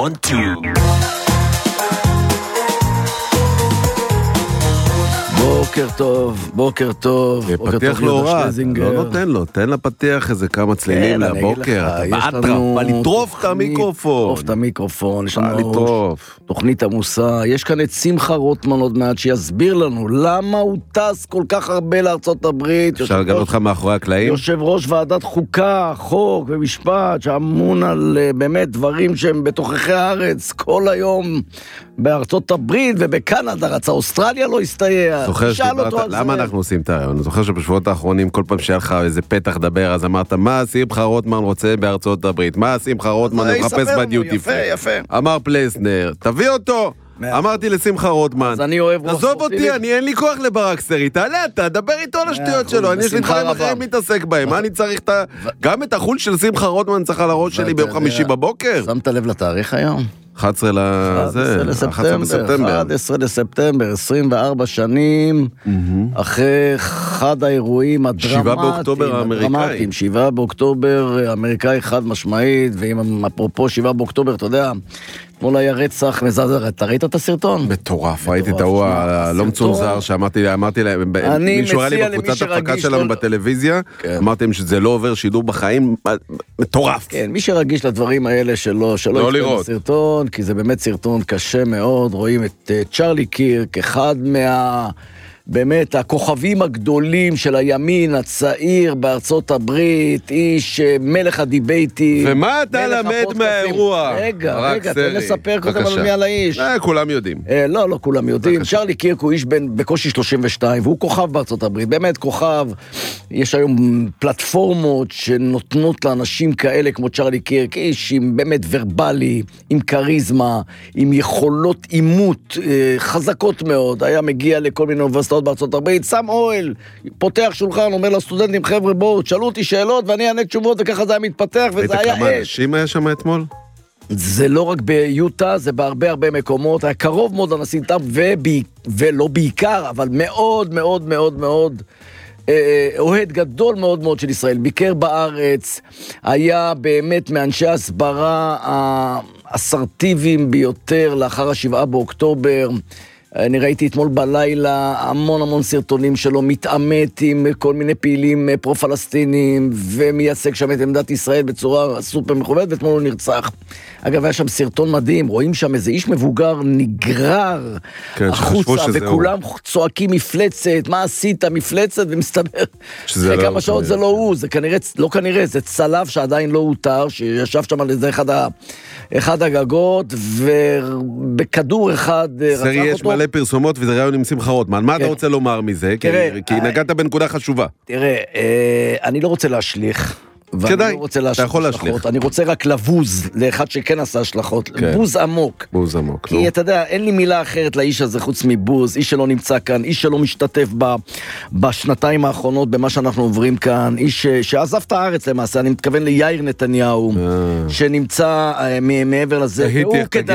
1, 2. בוקר טוב, בוקר טוב. פתיח לא רע, לא נותן לו, תן לפתיח איזה כמה צלילים לבוקר, אתה באטרף, בא לטרוף את המיקרופון. לטרוף את המיקרופון, יש לנו תוכנית עמוסה, יש כאן את שמחה רוטמן עוד מעט שיסביר לנו למה הוא טס כל כך הרבה לארצות הברית. אפשר לגלות אותך מאחורי הקלעים? יושב ראש ועדת חוקה, חוק ומשפט, שאמון על באמת דברים שהם בתוככי הארץ, כל היום בארצות הברית ובקנדה, רצה אוסטרליה לא הסתייע. זוכר למה אנחנו עושים את הרעיון? אני זוכר שבשבועות האחרונים כל פעם שהיה לך איזה פתח דבר, אז אמרת, מה שמחה רוטמן רוצה בארצות הברית? מה שמחה רוטמן מחפש בדיוטי פרי? אמר פלסנר, תביא אותו. אמרתי לשמחה רוטמן, עזוב אותי, אין לי כוח לברקסטרי, תעלה אתה, דבר איתו על השטויות שלו, אני יש לי דברים אחרים להתעסק בהם, מה אני צריך גם את החול של שמחה רוטמן צריך על הראש שלי ביום חמישי בבוקר? שמת לב לתאריך היום? 11 בספטמבר. 11 לספטמבר, 24 שנים, אחרי אחד האירועים הדרמטיים. 7 באוקטובר האמריקאי. 7 באוקטובר האמריקאי חד משמעית, ואם אפרופו 7 באוקטובר, אתה יודע, אתמול היה רצח מזעזע, אתה ראית את הסרטון? מטורף, ראיתי את ההוא הלא מצונזר, שאמרתי להם, מישהו היה לי בקבוצת הפקה שלנו בטלוויזיה, אמרתי להם שזה לא עובר שידור בחיים, מטורף. כן, מי שרגיש לדברים האלה שלא יצא בסרטון, כי זה באמת סרטון קשה מאוד, רואים את צ'רלי קירק, אחד באמת הכוכבים הגדולים של הימין הצעיר בארצות הברית, איש מלך הדיבייטי. ומה אתה למד מהאירוע? רגע, תן לספר קודם על מי על האיש. כולם יודעים. לא כולם יודעים. צ'רלי קירק הוא איש בקושי 32, והוא כוכב בארצות הברית, באמת כוכב. יש היום פלטפורמות שנותנות לאנשים כאלה כמו צ'רלי קירק, איש עם באמת ורבלי, עם קריזמה, עם יכולות אימות חזקות מאוד, היה מגיע לכל מיני אוניברסיטאות בארצות הברית, שם אוהל, פותח שולחן, אומר לסטודנטים, חבר'ה בואו, תשאלו אותי שאלות ואני אענה תשובות, וככה זה היה מתפתח, וזה היה כמה אנשים היה שם אתמול? זה לא רק ביוטה, זה בהרבה מקומות, היה קרוב מאוד לנשיא טראמפ, ולא בעיקר, אבל מאוד מאוד מאוד מאוד אוהד גדול מאוד מאוד של ישראל, ביקר בארץ, היה באמת מאנשי הסברה האסרטיביים ביותר לאחר 7 באוקטובר, אני ראיתי אתמול בלילה המון סרטונים שלו, מתעמת עם כל מיני פעילים פרו-פלסטינים, ומייצג שם את עמדת ישראל בצורה סופר מכובדת, ואתמול הוא נרצח. אגב, היה שם סרטון מדהים, רואים שם איזה איש מבוגר נגרר החוצה, וכולם צועקים מפלצת, מה עשית מפלצת, ומסתבר, אחרי כמה שעות זה לא הוא, זה כנראה, זה צלב שעדיין לא הותר, שישב שם על איזה אחד הגגות, ובכדור אחד רצח אותו. יש מלא פרסומות וזה ראיון עם שמחה רוטמן. מה אתה רוצה לומר מזה? כי נגעת בנקודה חשובה. תראה, אני לא רוצה להשליך. כדאי, אתה יכול להשליך. אני רוצה רק לבוז לאחד שכן עשה השלכות. בוז עמוק. בוז עמוק. כי אתה יודע, אין לי מילה אחרת לאיש הזה חוץ מבוז. איש שלא נמצא כאן, איש שלא משתתף בשנתיים האחרונות במה שאנחנו עוברים כאן. איש שעזב את הארץ למעשה. אני מתכוון ליאיר נתניהו, שנמצא מעבר לזה. והוא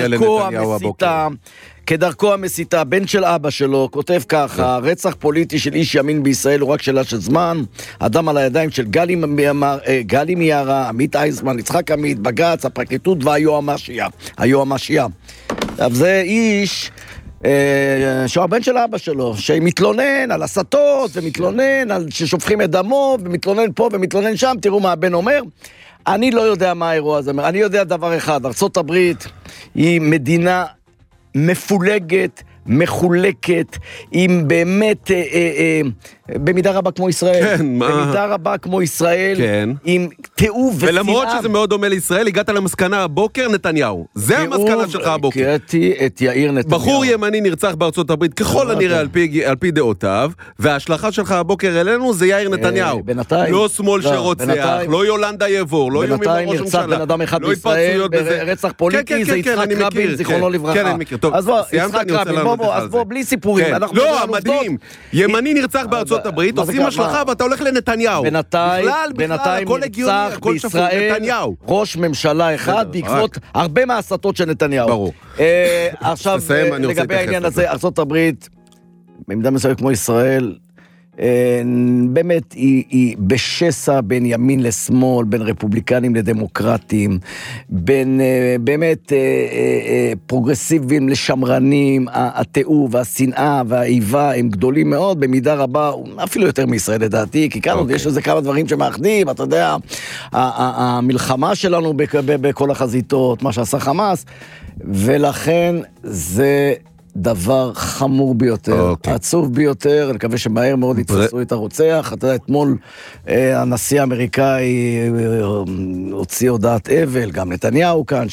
כדרכו המסיתה, בן של אבא שלו, כותב ככה, רצח פוליטי של איש ימין בישראל הוא רק שאלה של זמן, אדם על הידיים של גלי מיארה, עמית אייזמן, יצחק עמית, בג"ץ, הפרקליטות והיועמ"שייה. זה איש שהוא הבן של אבא שלו, שמתלונן על הסתות, ומתלונן על ששופכים את דמו, ומתלונן פה ומתלונן שם, תראו מה הבן אומר. אני לא יודע מה האירוע הזה, אני יודע דבר אחד, ארצות הברית היא מדינה מפולגת, מחולקת, עם באמת, במידה רבה כמו ישראל. כן, מה? במידה רבה כמו ישראל, כן. עם תיעוב ושנאה. ולמרות שזה מאוד דומה לישראל, הגעת למסקנה הבוקר נתניהו. זה המסקנה שלך הבוקר. קראתי את יאיר נתניהו. בחור ימני נרצח בארצות הברית, ככל הנראה על פי דעותיו, וההשלכה שלך הבוקר אלינו זה יאיר נתניהו. בינתיים. לא שמאל שרוצח, לא יולנדה יבור, לא איומים בראש ממשלה. נרצח בן אדם אחד בישראל, ברצח פוליטי, זה יצחק רבין, זיכרונו לברכה. כן, אני מכיר. טוב, יצחק רבין, אז בוא, בלי סיפורים. לא, מדהים. ימני נרצח בארצות הברית, עושים השלכה ואתה הולך לנתניהו. בינתיים נרצח בישראל ראש ממשלה אחד בעקבות הרבה מהסתות של נתניהו. ברור. עכשיו, לגבי העניין הזה, ארצות הברית, במידה מסוימת כמו ישראל, באמת היא בשסע בין ימין לשמאל, בין רפובליקנים לדמוקרטים, בין באמת פרוגרסיביים לשמרנים. התיאור והשנאה והאיבה הם גדולים מאוד, במידה רבה, אפילו יותר מישראל לדעתי, כי כאן עוד יש לזה כמה דברים שמאחדים, אתה יודע, המלחמה שלנו בכל החזיתות, מה שעשה חמאס, ולכן זה דבר חמור ביותר, עצוב ביותר, אני מקווה שמהר מאוד יתפסו את הרוצח. אתה יודע, אתמול הנשיא האמריקאי הוציא הודעת אבל, גם נתניהו כאן,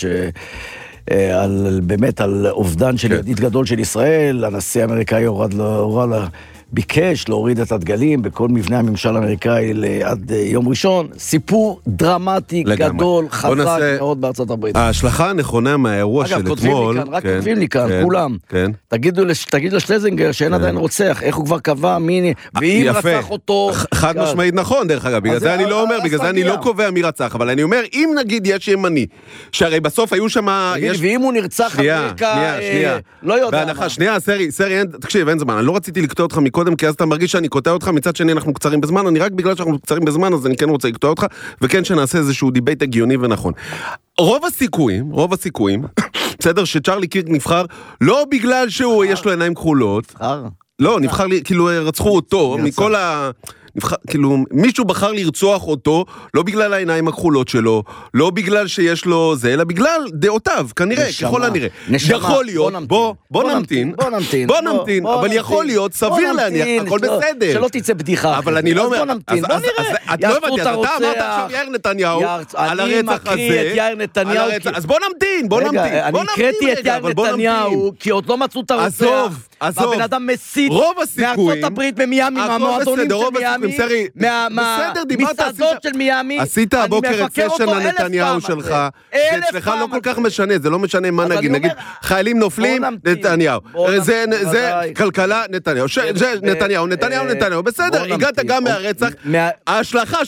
באמת על אובדן של ידיד גדול של ישראל, הנשיא האמריקאי ביקש להוריד את הדגלים בכל מבנה הממשל האמריקאי עד יום ראשון. סיפור דרמטי, גדול, חזק מאוד בארצות הברית. ההשלכה הנכונה מהאירוע של אתמול, רק כותבים לי כאן, כולם. תגיד לשלזינגר שאין עדיין רוצח, איך הוא כבר קבע מי, ואם רצח אותו... חד משמעית נכון, דרך אגב, בגלל זה אני לא אומר, בגלל זה אני לא קובע מי רצח, אבל אני אומר, אם נגיד יש ימני, שהרי בסוף היו שם... ואם הוא נרצח אמריקה, לא יודע. שנייה, סרי, תקשיב, אין זמן, אני לא רציתי לקטוע אותך מקודם, כי אז אתה מרגיש שאני קוטע אותך, מצד שני אנחנו קצרים בזמן, אני רק בגלל שאנחנו קצרים בזמן, אז אני כן רוצה לקטוע אותך, וכן שנעשה איזשהו דיבייט הגיוני ונכון. רוב הסיכויים, בסדר, שצ'רלי קירק נבחר, לא בגלל שהוא יש לו עיניים כחולות, לא, נבחר לי, כאילו רצחו אותו, מכל כאילו, מישהו בחר לרצוח אותו, לא בגלל העיניים הכחולות שלו, לא בגלל שיש לו זה, אלא בגלל דעותיו, כנראה, ככל הנראה. יכול להיות, בוא נמתין, אבל יכול להיות, סביר להניח, הכל בסדר. שלא תצא בדיחה. אבל אני לא אומר, בוא נמתין, בוא נראה. אתה אמרת עכשיו יאיר נתניהו, על הרצח הזה, אז בוא נמתין, אני הקראתי את יאיר נתניהו, כי עוד לא מצאו את הרוצח, והבן אדם מסית מארצות הברית, ממיאמי, מהמועדונים של מיאמי, מהמסעדות של מיאמי. עשית הבוקר את סשן הנתניהו שלך, שאצלך לא כל כך משנה, זה לא משנה מה נגיד, חיילים נופלים, נתניהו, זה כלכלה, נתניהו, זה נתניהו, בסדר, הגעת גם מהרצח, ההשלכה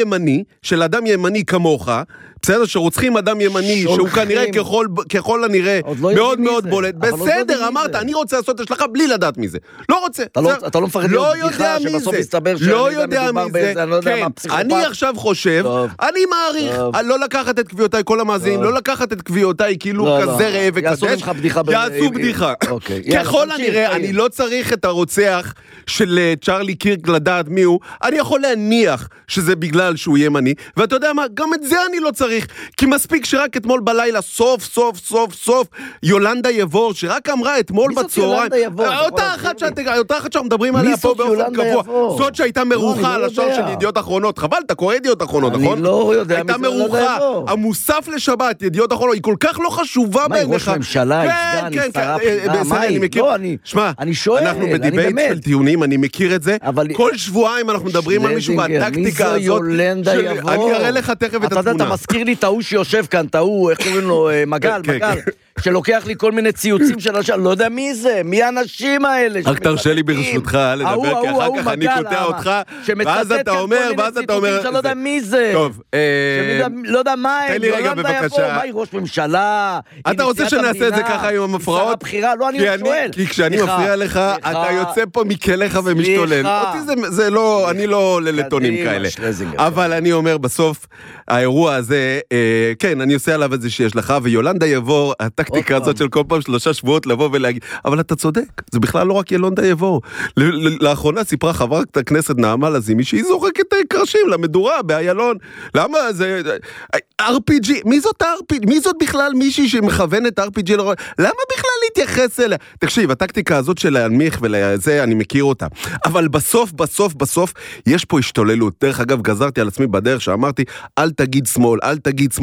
של אדם ימני כמוך, בסדר, שרוצחים אדם ימני, שהוא כנראה ככל הנראה מאוד מאוד בולט, בסדר, אמרת, אני רוצה לעשות השלכה בלי לדעת מזה, לא רוצה. אתה לא מפחד להיות בדיחה שבסוף מסתבר לא יודע מי זה, אני עכשיו חושב, אני מעריך, לא לקחת את קביעותיי, כל המאזינים, לא לקחת את קביעותיי כאילו כזה רעב וקדש, יעשו בדיחה. ככל הנראה, אני לא צריך את הרוצח של צ'רלי קירק לדעת מי הוא, אני יכול להניח שזה בגלל שהוא ימני, ואתה יודע מה, גם את זה אני לא צריך, כי מספיק שרק אתמול בלילה, סוף, יולנדה יבור, שרק אמרה אתמול בצהריים, אותה אחת שאנחנו מדברים עליה פה באופן קבוע, זאת שהייתה מרוחה על השער של ידיעות אחרונות, חבל, אתה קורא ידיעות אחרונות, נכון? אני לא יודע, הייתה מרוחה, המוסף לשבת, ידיעות אחרונות, היא כל כך לא חשובה בעיניך. מה, היא ראש ממשלה, היא סגן, שרה בחירה, מה היא? שמע, אנחנו בדיבייט של טיעונים, אני מכיר את זה, כל שבועיים אנחנו מדברים על מישהו מהטקטיקה הזאת, אני אראה לך תכף את התמונה. אתה מזכיר לי טעו שיושב כאן, טעו, איך קוראים לו, מגל, שלוקח לי כל מיני ציוצים של אנשים, לא יודע מי זה, מי האנשים האלה. רק תרשה לי ברשותך לדבר, כי אחר כך אני קוטע אותך, ואז אתה אומר, שלא יודע מי זה. טוב, לא יודע מה הם, תן לי רגע בבקשה. מה היא ראש ממשלה? אתה רוצה שנעשה את זה ככה עם המפרעות? לא, אני שואל. כי כשאני מפריע לך, אתה יוצא פה מכליך ומשתולל. אותי זה לא, אני לא ללטונים כאלה. אבל אני אומר, בסוף, האירוע הזה, כן, אני עושה עליו את זה שיש לך, ויולנדה יבור, הטקטיקה הזאת של כל פעם 3 שבועות לבוא ולהגיד, אבל אתה צודק, זה בכלל לא רק יולנדה יבור. לאחרונה סיפרה חברת הכנסת נעמה לזימי, שהיא זורקת את הקרשים למדורה באיילון. למה זה... RPG, מי זאת RPG? מי זאת בכלל מישהי שמכוונת RPG? למה בכלל להתייחס אליה? תקשיב, הטקטיקה הזאת של להנמיך ולזה, אני מכיר אותה. אבל בסוף, יש פה השתוללות. דרך אגב, גזרתי על עצמי בדרך שאמרתי, אל תגיד שמאל, אל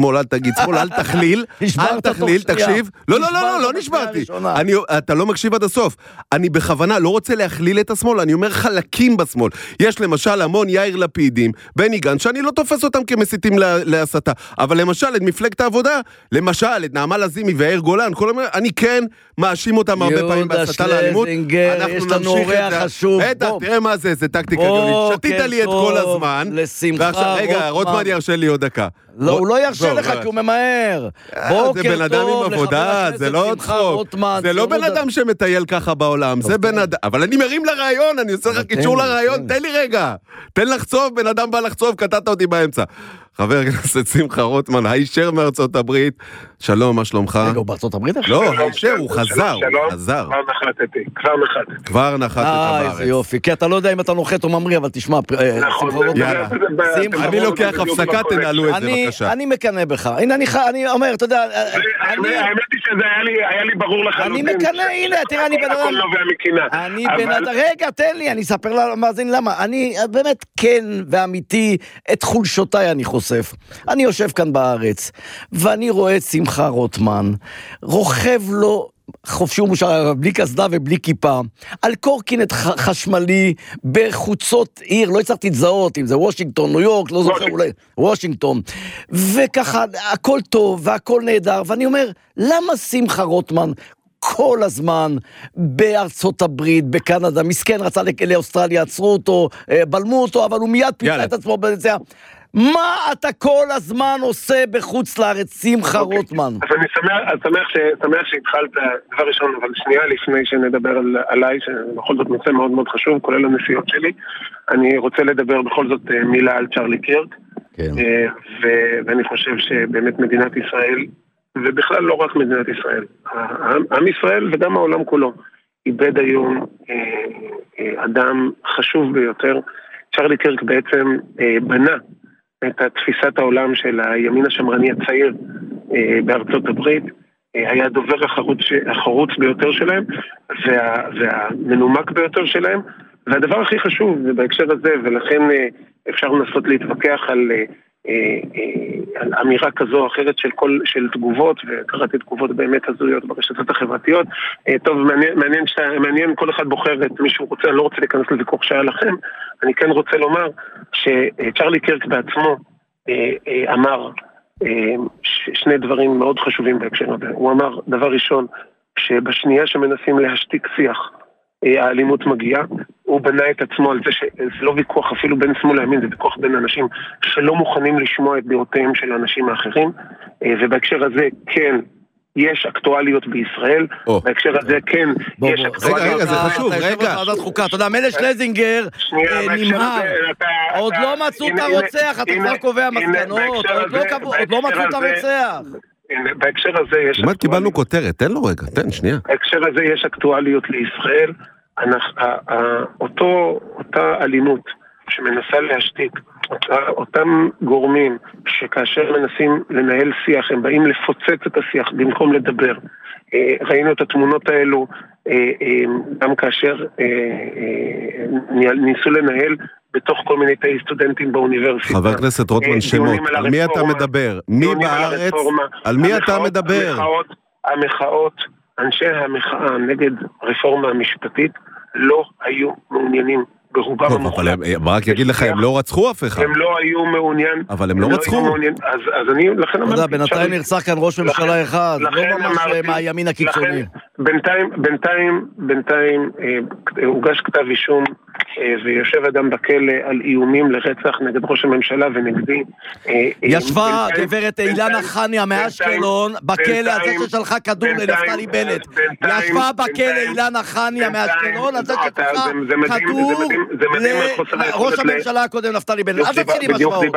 תכליל, תקשיב. לא נשברתי. אתה לא מקשיב עד הסוף. אני בכוונה לא רוצה להכליל את השמאל, אני אומר חלקים בשמאל. יש למשל המון יאיר לפידים, בני גנץ, שאני לא תופס אותם כמסיתים להסתה. אבל למשל, את מפלגת העבודה, למשל, את נעמה לזימי ויאיר גולן, אני כן מאשים אותם הרבה פעמים בהסתה לאלימות. יש לנו אורח חשוב. בטח, תראה מה זה טקטיקה גאונית. שתית לי את כל הזמן. לשמחה, רגע, רוטמן ירשה לי עוד דקה. לא, הוא לא ירשה לך כי הוא ממהר. זה בן אדם עם עבודה, זה לא עוד חוק. זה לא בן אדם שמטייל ככה בעולם, זה בן אדם. אבל אני מרים לרעיון, אני עושה לך קישור לרעיון, תן לי רגע. תן לחצוב, בן אדם בא לחצוב, קטעת אותי באמצע. חבר הכנסת שמחה רוטמן, הישר מארצות הברית, שלום, מה שלומך? רגע, הוא בארצות הברית? לא, הישר, הוא חזר, הוא חזר. כבר נחתתי בארץ. איזה יופי, כי אתה לא יודע אם אתה נוחת או ממריא, אבל תשמע, שמחה רוטמן. אני לוקח הפסקה, תנהלו את זה בבקשה. אני מקנה בך, הנה אני אומר, אתה יודע, האמת היא שזה היה לי ברור לך. אני מקנה, הנה, תראה, אני בן אדם, רגע, תן לי, אני אספר למאזין למה, אני באמת כן ואמיתי, את חולשותיי אני חושב. אני יושב כאן בארץ, ואני רואה את שמחה רוטמן, רוכב לו חופשי ומושר, בלי כסדה ובלי כיפה, על קורקינט חשמלי בחוצות עיר, לא הצלחתי לזהות אם זה וושינגטון, ניו יורק, לא זוכר, אולי וושינגטון, וככה הכל טוב והכל נהדר, ואני אומר, למה שמחה רוטמן כל הזמן בארצות הברית, בקנדה, מסכן רצה לאוסטרליה, עצרו אותו, בלמו אותו, אבל הוא מיד פיצה את עצמו בנציאה. מה אתה כל הזמן עושה בחוץ לארץ, שמחה רוטמן? אז אני שמח שהתחלת דבר ראשון, אבל שנייה לפני שנדבר עליי, שבכל זאת נושא מאוד מאוד חשוב, כולל הנסיעות שלי, אני רוצה לדבר בכל זאת מילה על צ'רלי קירק, ואני חושב שבאמת מדינת ישראל, ובכלל לא רק מדינת ישראל, עם ישראל וגם העולם כולו, איבד היום אדם חשוב ביותר. צ'רלי קירק בעצם בנה את תפיסת העולם של הימין השמרני הצעיר בארצות הברית, היה הדובר החרוץ ביותר שלהם, והמנומק ביותר שלהם, והדבר הכי חשוב זה בהקשר הזה, ולכן אפשר לנסות להתווכח על אמירה כזו או אחרת של תגובות, וקראתי תגובות באמת הזויות ברשתות החברתיות. טוב, מעניין כל אחד בוחר את מי שהוא רוצה, אני לא רוצה להיכנס לוויכוח שהיה לכם, אני כן רוצה לומר שצ'רלי קירק בעצמו אמר שני דברים מאוד חשובים בהקשר הזה. הוא אמר, דבר ראשון, שבשנייה שמנסים להשתיק שיח, האלימות מגיעה, הוא בנה את עצמו על זה שזה לא ויכוח אפילו בין שמאל לימין, זה ויכוח בין אנשים שלא מוכנים לשמוע את דעותיהם של האנשים האחרים, ובהקשר הזה כן, יש אקטואליות בישראל, בהקשר הזה כן, יש אקטואליות. רגע, זה חשוב, רגע. אתה יודע, מלך שלזינגר נמהר, עוד לא מצאו את הרוצח, אתה כבר קובע מסקנות, עוד לא מצאו את הרוצח. בהקשר הזה יש... כמעט קיבלנו כותרת, תן לו רגע, תן, שנייה. בהקשר הזה יש אקטואליות לישראל, אותה אלימות שמנסה להשתיק, אותם גורמים שכאשר מנסים לנהל שיח, הם באים לפוצץ את השיח במקום לדבר. ראינו את התמונות האלו גם כאשר ניסו לנהל בתוך כל מיני תאי סטודנטים באוניברסיטה. חבר הכנסת רוטמן, שמות, על מי אתה מדבר? מי בארץ? על מי אתה מדבר? המחאות, אנשי המחאה נגד רפורמה המשפטית לא היו מעוניינים ברובם המוחלט. אבל רק יגיד לך, הם לא רצחו אף אחד. הם לא היו מעוניין. אבל הם לא רצחו. אז אני, לכן אמרתי... בינתיים נרצח כאן ראש ממשלה אחד, לא ממש מהימין הקיצוני. בינתיים הוגש כתב אישום, ויושב אדם בכלא על איומים לרצח נגד ראש הממשלה ונגדי. ישבה גברת אילנה חניה מאשקלון בכלא על זה ששלחה כדור לנפתלי בנט. ישבה בכלא אילנה חניה מאשקלון על זה ששלחה כדור לראש הממשלה הקודם נפתלי בנט. אז תתחילי משמעות.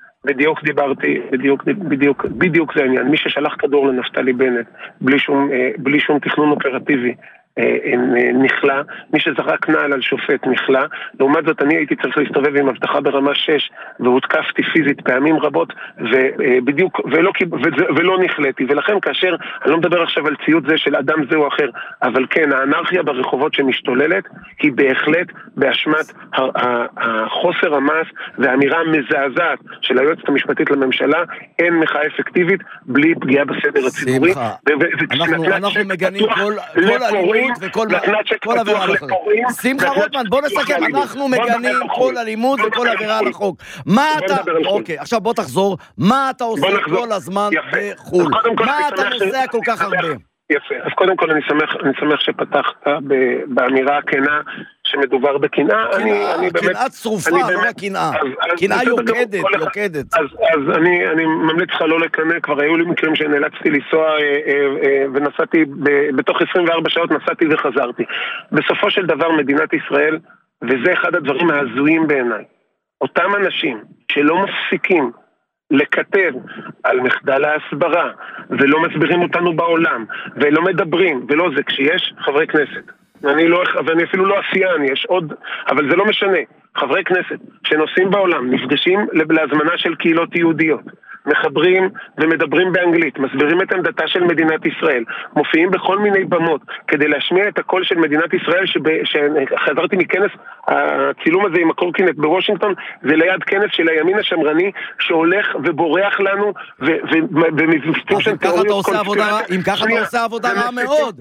בדיוק זה העניין. מי ששלח כדור לנפתלי בנט בלי שום תכנון אופרטיבי נכלה, מי שזרק נעל על שופט נכלה. לעומת זאת אני הייתי צריך להסתובב עם הבטחה ברמה 6 והותקפתי פיזית פעמים רבות ובדיוק ולא נכלתי, ולכן כאשר אני לא מדבר עכשיו על ציוד זה של אדם זה או אחר, אבל כן, האנרכיה ברחובות שמשתוללת היא בהחלט באשמת החוסר המס והאמירה המזעזעת של היועצת המשפטית לממשלה, אין מחאה אפקטיבית בלי פגיעה בסדר הציבורי. אנחנו מגנים כל אלימות וכל עבירה על החוק. שמחה רוטמן, בוא נסכם, אנחנו מגנים כל אלימות וכל עבירה על החוק. מה אתה, אוקיי, עכשיו בוא תחזור, מה אתה עושה כל הזמן בחול? מה אתה נוסע כל כך הרבה? יפה, אז קודם כל אני שמח שפתחת באמירה הכנה שמדובר בקנאה. קנאה צרופה, לא קנאה. קנאה יוקדת. אז אני ממליץ לך לא לקנא, כבר היו לי מקרים שנאלצתי לנסוע ונסעתי, בתוך 24 שעות נסעתי וחזרתי. בסופו של דבר מדינת ישראל, וזה אחד הדברים ההזויים בעיניי, אותם אנשים שלא מפסיקים לכתב על מחדל ההסברה, ולא מסבירים אותנו בעולם, ולא מדברים, ולא זה, כשיש חברי כנסת, ואני אפילו לא עשיין, יש עוד, אבל זה לא משנה, חברי כנסת שנוסעים בעולם, נפגשים להזמנה של קהילות יהודיות, מחברים ומדברים באנגלית, מסבירים את עמדתה של מדינת ישראל, מופיעים בכל מיני במות כדי להשמיע את הקול של מדינת ישראל. שחזרתי מכנס, הצילום הזה עם הקורקינט בוושינגטון, זה ליד כנס של הימין השמרני שהולך ובורח לנו ומבפתים של טרוריסט קונספירציה. אם ככה אתה עושה עבודה רעה מאוד,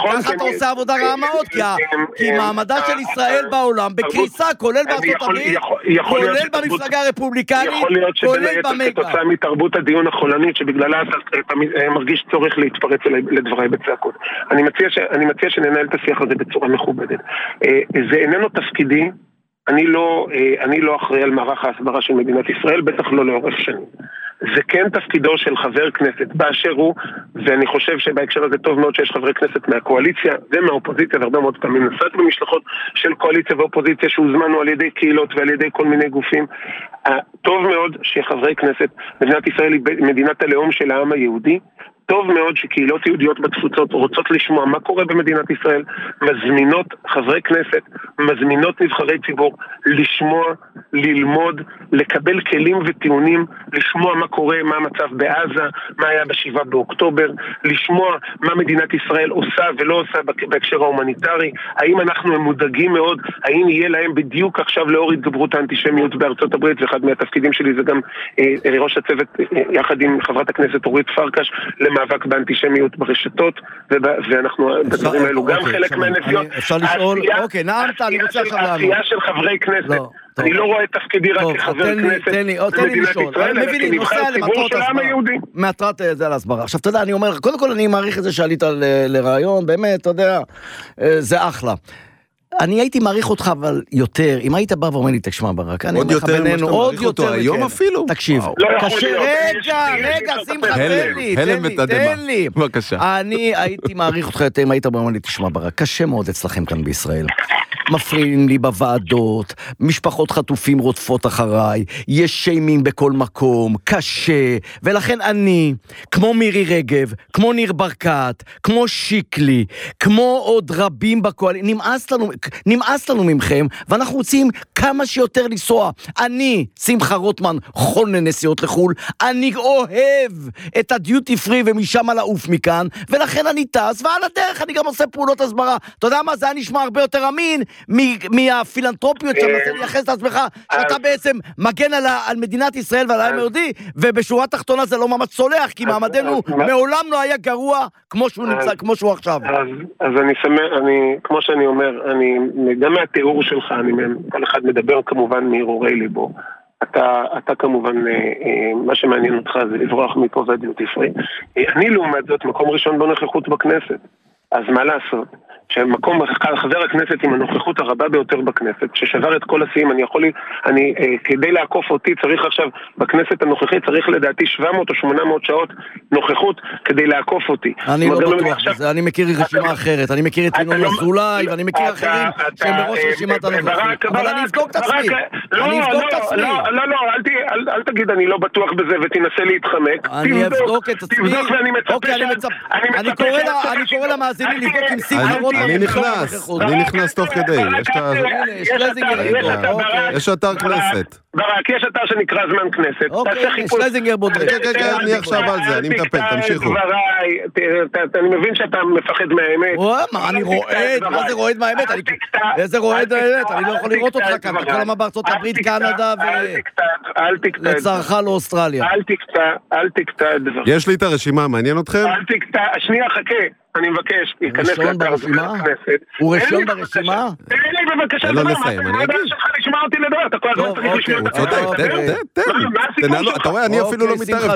כי מעמדה של ישראל בעולם בקריסה, כולל בארצות הברית, כולל במפלגה הרפובליקנית, כולל במגה. תרבות הדיון החולנית שבגללה אתה מרגיש צורך להתפרץ לדבריי בצעקות. אני מציע שננהל את השיח הזה בצורה מכובדת. זה איננו תפקידי, אני לא אחראי על מערך ההסברה של מדינת ישראל, בטח לא לאורך שנים. זה כן תפקידו של חבר כנסת באשר הוא, ואני חושב שבהקשר הזה טוב מאוד שיש חברי כנסת מהקואליציה ומהאופוזיציה, והרבה מאוד פעמים נסעת במשלחות של קואליציה ואופוזיציה שהוזמנו על ידי קהילות ועל ידי כל מיני גופים. טוב מאוד שחברי כנסת, מדינת ישראל היא מדינת הלאום של העם היהודי, טוב מאוד שקהילות יהודיות בתפוצות רוצות לשמוע מה קורה במדינת ישראל, מזמינות חברי כנסת, מזמינות נבחרי ציבור, לשמוע, ללמוד, לקבל כלים וטיעונים, לשמוע מה קורה, מה המצב בעזה, מה היה ב7 באוקטובר, לשמוע מה מדינת ישראל עושה ולא עושה בהקשר ההומניטרי, האם אנחנו מודאגים מאוד, האם יהיה להם בדיוק עכשיו לאור התגברות האנטישמיות בארצות הברית, ואחד מהתפקידים שלי זה גם ראש הצוות יחד עם חברת הכנסת אורית פרקש למאבק באנטישמיות ברשתות, ואנחנו בדברים האלו גם חלק מהנסיעות. אפשר לשאול, אוקיי, נעמת, אני רוצה עכשיו לענות. העשייה של חברי כנסת, אני לא רואה את תפקידי רק כחבר כנסת במדינת ישראל, אלא כנבחר ציבור של העם היהודי. מטרת זה על הסברה. עכשיו, אתה יודע, אני אומר, קודם כל אני מעריך את זה שעלית לרעיון, באמת, אתה יודע, זה אחלה. אני הייתי מעריך אותך אבל יותר, אם היית בא ואומר לי, תשמע ברק, עוד יותר מה שאתה מעריך אותו היום אפילו? תקשיב, רגע, שמחה, תן לי, בבקשה. אני הייתי מעריך אותך יותר, אם היית בא ואומר לי, תשמע ברק, קשה מאוד אצלכם כאן בישראל. מפריעים לי בוועדות, משפחות חטופים רודפות אחריי, יש שיימינג בכל מקום, קשה, ולכן אני, כמו מירי רגב, כמו ניר ברקת, כמו שיקלי, כמו עוד רבים בקואליציה, נמאס לנו ממכם, ואנחנו רוצים כמה שיותר לנסוע. אני, שמחה רוטמן, חול לנסיעות לחול, אני אוהב את הדיוטי פרי ומשם לעוף מכאן, ולכן אני טס, ועל הדרך אני גם עושה פעולות הסברה. אתה יודע מה, זה היה נשמע הרבה יותר אמין, מהפילנטרופיות שאתה מנסה לייחס את עצמך, שאתה בעצם מגן על מדינת ישראל ועל העם היהודי, ובשורה התחתונה זה לא ממש צולח, כי מעמדנו מעולם לא היה גרוע כמו שהוא נמצא, כמו שהוא עכשיו. אז אני שמח, כמו שאני אומר, גם מהתיאור שלך, כל אחד מדבר כמובן מהרהורי ליבו. אתה כמובן, מה שמעניין אותך זה לברוח מפה והדיוטי פרי. אני לעומת זאת מקום ראשון בנוכחות בכנסת. אז מה לעשות? שמקום חבר הכנסת עם הנוכחות הרבה ביותר בכנסת, ששבר את כל השיאים, כדי לעקוף אותי צריך עכשיו, בכנסת הנוכחית צריך לדעתי 700 או 800 שעות נוכחות כדי לעקוף אותי. אני לא בטוח בזה, אני מכיר רשימה אחרת, אני מכיר את ינון אזולאי, ואני מכיר אחרים שהם בראש רשימת הנוכחות, אבל אני אבדוק את עצמי. לא, אל תגיד אני לא בטוח בזה ותנסה להתחמק. אני אבדוק את עצמי. תבדוק ואני מצפה אני קורא למאזינים לבדוק עם שמחה רוטמן. אני נכנס תוך כדי, יש אתר כנסת. ברק, יש אתר שנקרא זמן כנסת. אוקיי, שלזינגר בודק. כן, אני עכשיו על זה, אני מטפל, תמשיכו. אני מבין שאתה מפחד מהאמת. אני רועד, מה זה רועד מהאמת? איזה רועד מהאמת? אני לא יכול לראות אותך כאן, כל מה בארצות הברית, קנדה ולצערך לאוסטרליה. אל תקטע את דבר. יש לי את הרשימה, מעניין אתכם? אל תקטע, שנייה חכה. אני מבקש, ייכנס לאתר הכנסת. הוא ראשון ברשימה? תן לי בבקשה, אתה יודע שלך לשמוע אותי לדבר, אתה כל הזמן צריך לשמוע את אתה רואה, אני אפילו לא מתערב,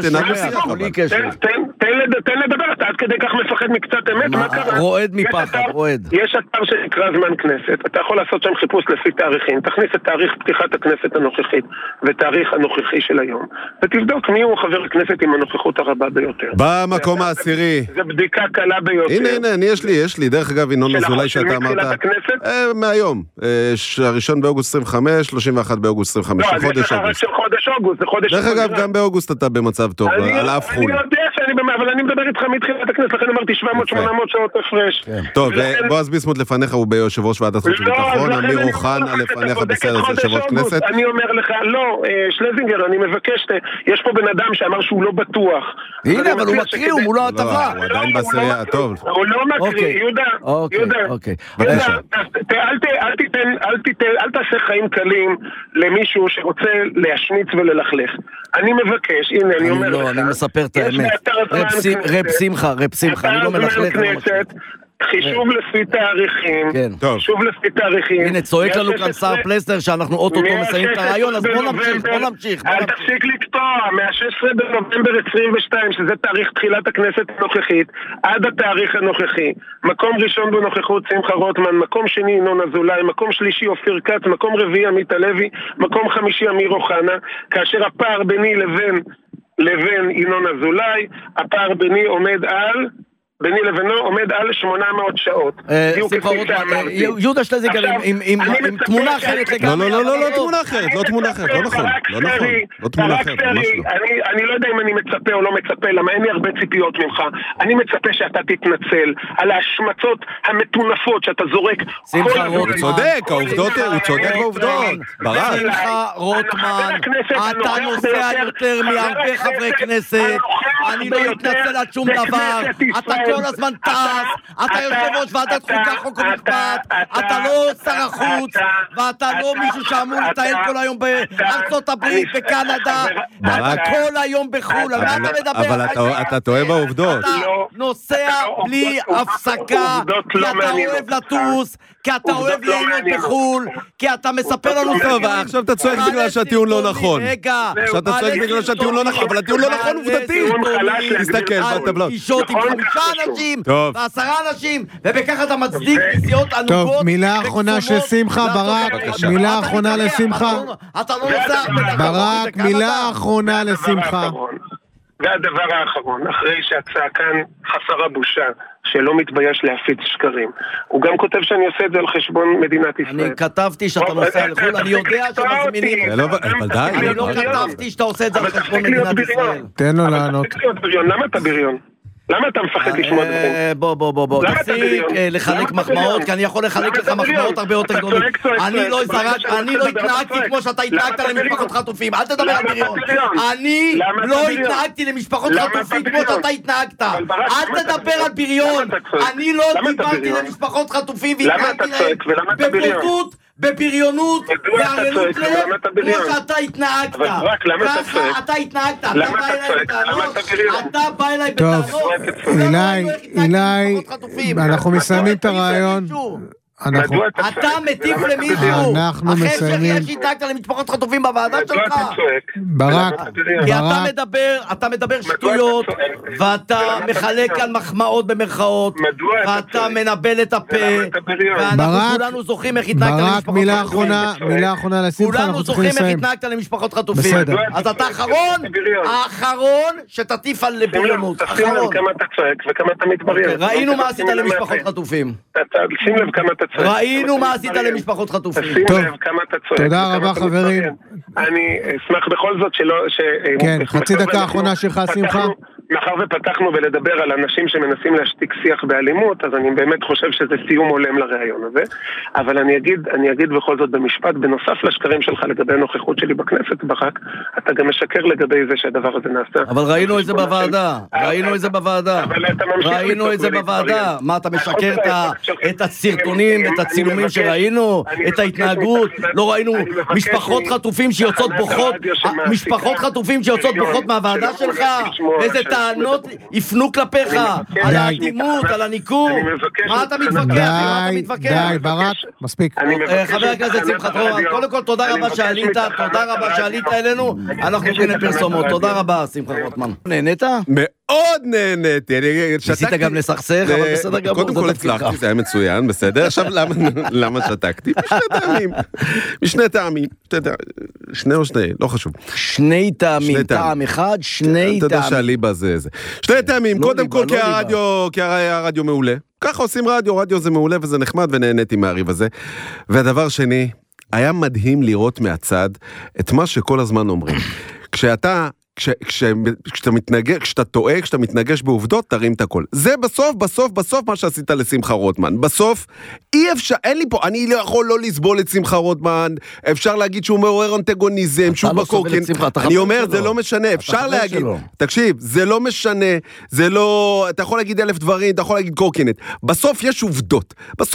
תן לדבר, אתה עד כדי כך מפחד מקצת אמת, מה קרה? רועד מפחד, רועד. יש אתר שנקרא זמן כנסת, אתה יכול לעשות שם חיפוש לפי תאריכים, תכניס את תאריך פתיחת הכנסת הנוכחית ותאריך הנוכחי של היום, ותבדוק מי הוא חבר הכנסת עם הנוכחות הרבה ביותר. במקום העשירי. זה בדיקה קלה ביותר. הנה, יש לי, דרך אגב, ינון אזולאי שאתה אמרת. מהיום, הראשון באוגוסט 25, 31 באוגוסט 25, חודש אוגוסט. דרך אגב, גם באוגוסט אתה במצב טוב, על אף חול. אני יודע אבל אני מדבר איתך מתחילת הכנסת, לכן אמרתי 700-800 שעות הפרש. טוב, בועז ביסמוט לפניך הוא ביושב ראש ועדת חוץ וביטחון, אמיר אוחנה לפניך בסדר יושב ראש כנסת. אני אומר לך, לא, שלזינגר, אני מבקש, יש פה בן אדם שאמר שהוא לא בטוח. הנה, אבל הוא מקריא, הוא מולו הטבה. הוא עדיין בעשירייה, טוב. הוא לא מקריא, יהודה, אל תעשה חיים קלים למישהו שרוצה להשמיץ וללכלך. אני מבקש, הנה, אני אומר לך. לא, אני מספר את האמת. רב שמחה, אני לא מלכלך. חישוב לפי תאריכים, חישוב לפי תאריכים. הנה, צועק לנו כאן שר פלסנר שאנחנו אוטוטו מסיים את הרעיון, אז בוא נמשיך. אל תפסיק לקטוע, מה-16 בנובמבר 22, שזה תאריך תחילת הכנסת הנוכחית, עד התאריך הנוכחי. מקום ראשון בנוכחות שמחה רוטמן, מקום שני ינון אזולאי, מקום שלישי אופיר כץ, מקום רביעי עמית הלוי, מקום חמישי אמיר אוחנה, כאשר הפער ביני לבין ינון אזולאי, הפער ביני ביני לבינו עומד על 800 שעות. יהודה שלזינגר עם תמונה אחרת לגמרי. לא תמונה אחרת, לא נכון. לא תמונה אחרת, ממש לא. אני לא יודע אם אני מצפה או לא מצפה, למה אין לי הרבה ציפיות ממך. אני מצפה שאתה תתנצל על ההשמצות המטונפות שאתה זורק. שמחה רוטמן. הוא צודק בעובדות. ברק. שמחה רוטמן, אתה נוסע יותר מהרבה חברי כנסת. אני לא אתנצל על שום דבר. אתה כל הזמן טס, אתה יושב ראש ועדת חוקה חוק ומשפט, אתה לא שר החוץ, ואתה לא מישהו שאמור לטייל כל היום בארצות הברית, בקנדה, אתה כל היום בחול, על מה אתה מדבר? אבל אתה טועה בעובדות. אתה נוסע בלי הפסקה, כי אתה אוהב לטוס, כי אתה אוהב ליהנות בחול, כי אתה מספר לנו טוב, עכשיו אתה צועק בגלל שהטיעון לא נכון. עכשיו אתה צועק בגלל שהטיעון לא נכון, אבל הטיעון לא נכון עובדתי. תסתכל בטבלות. פגישות עם 5 אנשים, ו10 אנשים, ובכך אתה מצדיק נסיעות ענוגות. טוב, מילה אחרונה של שמחה, ברק, מילה אחרונה לשמחה. אתה לא נוסע. ברק, מילה אחרונה לשמחה. והדבר האחרון, אחרי שהצעקן חסר הבושה, שלא מתבייש להפיץ שקרים, הוא גם כותב שאני עושה את זה על חשבון מדינת ישראל. אני כתבתי שאתה נוסע לחו"ל, אני יודע שמזמינים. אני לא כתבתי שאתה עושה את זה על חשבון מדינת ישראל. תן לו לענות. למה אתה בריון? למה אתה מפחד לשמוע את זה? בוא, תפסיק לחלק מחמאות, כי אני יכול לחלק לך מחמאות הרבה יותר גדולים. אני לא התנהגתי כמו שאתה התנהגת למשפחות חטופים, אל תדבר על בריון. אני לא התנהגתי למשפחות חטופים כמו שאתה התנהגת. אל תדבר על בריון. אני לא דיברתי למשפחות חטופים והתנהגתי להם בבוטות, בבריונות, בערלות לב, כמו שאתה התנהגת. ככה אתה התנהגת. אתה בא אליי בטענות. אילי, אנחנו מסיימים את הרעיון. אתה מטיף למישהו. אנחנו מסיימים. אחרי שהתנהגת למשפחות חטופים בוועדה שלך. ברק. כי אתה מדבר שטויות, ואתה מחלק על מחמאות במרכאות, ואתה מנבל את הפה, ואנחנו כולנו זוכרים איך התנהגת למשפחות חטופים. ברק, מילה אחרונה לשמחה, אנחנו צריכים לסיים. כולנו זוכרים איך התנהגת למשפחות חטופים. אז אתה האחרון שתטיף על בריונות. שים לב כמה אתה צועק וכמה אתה מתבריין. ראינו מה עשית למשפחות חטופים. שים לב כמה אתה צועק. ראינו מה עשית למשפחות חטופים. שים לב כמה אתה צועק. תודה רבה חברים. אני אשמח בכל זאת שלא... כן, חצי דקה האחרונה שלך שמחה. מאחר ופתחנו בלדבר על אנשים שמנסים להשתיק שיח באלימות, אז אני באמת חושב שזה סיום הולם לרעיון הזה. אבל אני אגיד בכל זאת במשפט, בנוסף לשקרים שלך לגבי הנוכחות שלי בכנסת, ברק, אתה גם משקר לגבי זה שהדבר הזה נעשה. אבל ראינו את זה בוועדה. ראינו את זה בוועדה. מה, אתה משקר את הסרטונים, את הצילומים שראינו, את ההתנהגות? לא ראינו משפחות חטופים שיוצאות בוכות מהוועדה שלך? איזה הטענות יפנו כלפיך, על האטימות, על הניכור. מה אתה מתווכח? די, ברק, מספיק. חבר הכנסת שמחה רוטמן, קודם כל תודה רבה שעלית אלינו, אנחנו הולכים לפרסומות, תודה רבה שמחה רוטמן. נהנית? מאוד נהניתי, ניסית גם לסכסך, אבל בסדר גמור. קודם כל הצלחתי, זה היה מצוין, בסדר, עכשיו למה שתקתי? משני טעמים, שני או שני, לא חשוב. שני טעמים, טעם אחד, שני טעמים. אתה יודע שהליבה זה. שני טעמים, קודם כל כי הרדיו מעולה. ככה עושים רדיו זה מעולה וזה נחמד ונהניתי מהריב הזה. והדבר שני, היה מדהים לראות מהצד את מה שכל הזמן אומרים. כשאתה טועה, כשאתה מתנגש בעובדות, תרים את הכל. זה בסוף מה שעשית לשמחה רוטמן. בסוף, אי אפשר, אין לי פה, אני לא יכול לא לסבול את שמחה רוטמן, אפשר להגיד שהוא מעורר אנטגוניזם, שהוא בקורקין. אני אומר, זה לא משנה, אפשר להגיד, תקשיב, זה לא משנה, זה לא, אתה יכול להגיד 1000 דברים, אתה יכול להגיד קורקינט. בסוף יש עובדות.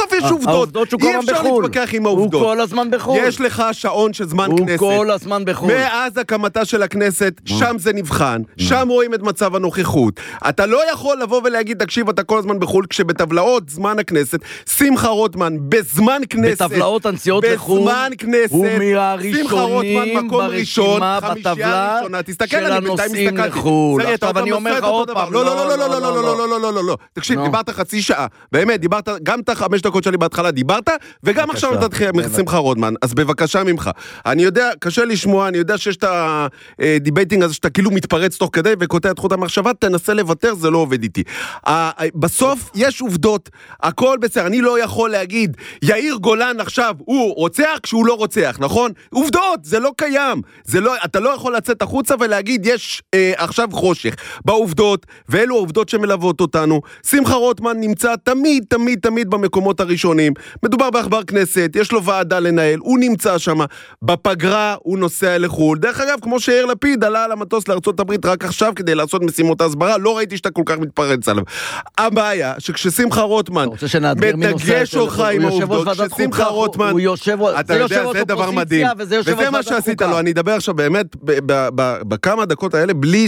אי אפשר להתווכח עם העובדות. הוא כל הזמן בחול. יש לך שעון של זמן כנסת. הוא כל הזמן בחול. מאז הקמתה של הכנסת, שם זה נבחן, שם רואים את מצב הנוכחות. אתה לא יכול לבוא ולהגיד, תקשיב, אתה כל הזמן בחול, כשבטבלאות זמן הכנסת, שמחה רוטמן, בזמן כנסת, בטבלאות הנסיעות לחול, הוא מהראשונים ברשימה בטבלה של הנוסעים לחול. עכשיו אני אומר לך עוד פעם, לא, תקשיב, דיברת חצי שעה, באמת, דיברת, גם את 5 דקות שלי בהתחלה דיברת, וגם עכשיו נתת שמחה רוטמן, אז בבקשה ממך. אני יודע, קשה לשמוע, אני יודע שיש את הדיבייטינג הזה שאתה כאילו מתפרץ תוך כדי וקוטע את חוט המחשבה, תנסה לוותר, זה לא עובד איתי. בסוף יש עובדות, הכל בסדר, אני לא יכול להגיד, יאיר גולן עכשיו, הוא רוצח כשהוא לא רוצח, נכון? עובדות, זה לא קיים. אתה לא יכול לצאת החוצה ולהגיד, יש עכשיו חושך בעובדות, ואלו העובדות שמלוות אותנו. שמחה רוטמן נמצא תמיד במקומות הראשונים. מדובר באחבר כנסת, יש לו ועדה לנהל, הוא נמצא שם. בפגרה הוא נוסע לחול. דרך אגב, כמו שיאיר לפיד עלה על המטוס לארצות הברית רק עכשיו כדי לעשות משימות ההסברה, לא ראיתי שאתה כל כך מתפרץ עליו. הבעיה, שכששמחה רוטמן מתנגש אותך עם העובדות, כששמחה רוטמן, אתה יודע, זה דבר מדהים. וזה מה שעשית לו, אני אדבר עכשיו באמת בכמה דקות האלה, בלי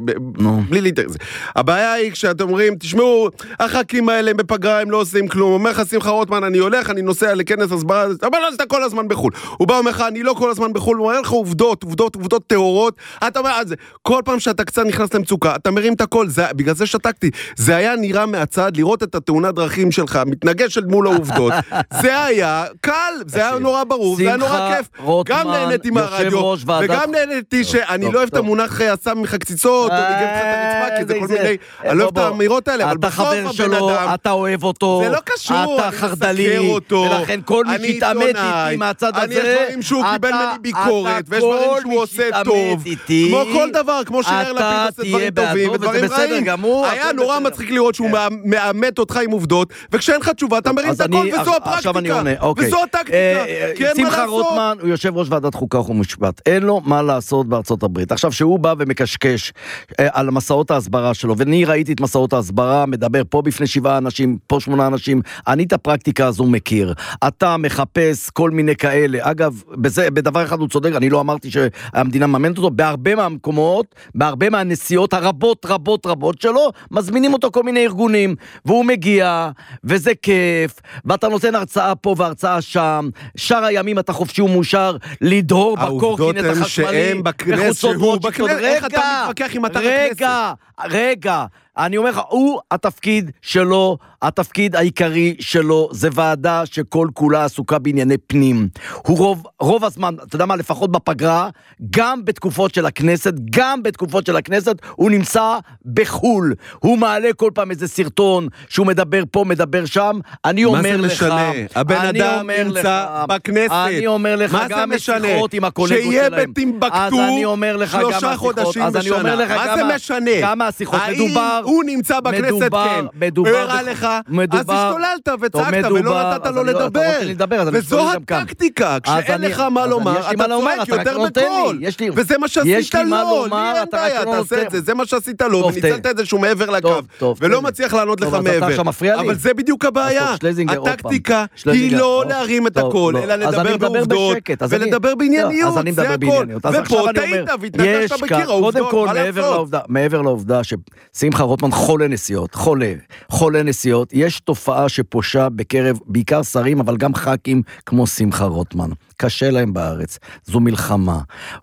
להתראה. הבעיה היא כשאתם אומרים, תשמעו, הח"כים האלה בפגרה הם לא עושים כלום, אומר לך שמחה רוטמן, אני הולך, אני נוסע לכנס הסברה, אבל לא, אתה כל הזמן בחול. הוא בא אומר לך, אני לא כל הזמן בחול, הוא אומר לך עובדות טהורות, אתה אומר, כל פעם שאתה קצת נכנס למצוקה, אתה מרים את הכל, בגלל זה שתקתי. זה היה נראה מהצד, לראות את התאונת דרכים שלך, מתנגש מול העובדות, זה היה קל, זה היה נורא ברור, זה היה נורא כיף. גם נהניתי מהרדיו, וגם נהניתי שאני לא אוהב את המונח עשה ממך קציצות, או ניגב לך את הרצפה, כי זה כל מיני, אני לא אוהב את האמירות האלה, אבל בסוף הבן אדם, אתה אוהב אותו, זה לא קשור, אתה חרדלי, ולכן כל מי שהתאמת איתי מהצד הזה, אני יש דברים שהוא קיבל ממני ביקורת, ויש דברים שהוא עושה טוב, כמו כל דבר, כמו שיאיר לפיד עושה דברים טובים ודברים רעים. היה נורא מצחיק לראות שהוא מאמת אותך עם עובדות, וכשאין לך תשובה אתה מרים את הכל, וזו הפרקטיקה, וזו הטקטיקה. שמחה רוטמן הוא יושב ראש ועדת חוקה ומשפט, אין לו מה לעשות בארצות הברית. עכשיו שהוא בא ומקשקש על מסעות ההסברה שלו, ואני ראיתי את מסעות ההסברה, מדבר פה בפני 7 אנשים, פה 8 אנשים, אני את הפרקטיקה הזו מכיר. אתה מחפש כל מיני כאלה, אגב, בדבר אחד הוא צודק, אני לא אמרתי שהמדינה ממנת אותו, בהרבה מהמקומות, בהרבה מהנסיעות הרבות שלו, מזמינים אותו כל מיני ארגונים, והוא מגיע, וזה כיף, ואתה נותן הרצאה פה והרצאה שם, שאר הימים אתה חופשי ומאושר, לדהור בקורקינט החשמלי, בחוצות רוט שיקות, רגע, אני אומר לך, הוא התפקיד שלו, התפקיד העיקרי שלו, זה ועדה שכל כולה עסוקה בענייני פנים. הוא רוב הזמן, אתה יודע מה, לפחות בפגרה, גם בתקופות של הכנסת, הוא נמצא בחול. הוא מעלה כל פעם איזה סרטון, שהוא מדבר פה, מדבר שם. אני אומר לך, מה זה משנה? הבן אדם נמצא בכנסת. אני אומר לך, גם משיחות עם הקולגות שלהם. שיהיה בטימבקטו 3 חודשים בשנה. מה זה משנה? גם השיחות, מדובר הוא נמצא בכנסת, כן. הוא הראה לך, אז השתוללת וצעקת ולא נתת לו לדבר. וזו הטקטיקה, כשאין לך מה לומר, אתה צועק יותר בקול. וזה מה שעשית לו, לי אין בעיה, תעשה את זה, זה מה שעשית לו, וניצלת את זה שהוא מעבר לקו, ולא מצליח לענות לך מעבר. אבל זה בדיוק הבעיה. הטקטיקה היא לא להרים את הכל, אלא לדבר בעובדות, ולדבר בענייניות, זה הכל. ופה טעית והתנגשת בקיר העובדות, מה לעשות? מעבר לעובדה ששמחה רוטמן חולה נסיעות, חולה נסיעות, יש תופעה שפושה בקרב בעיקר שרים, אבל גם ח"כים כמו שמחה רוטמן. קשה להם בארץ, זו מלחמה,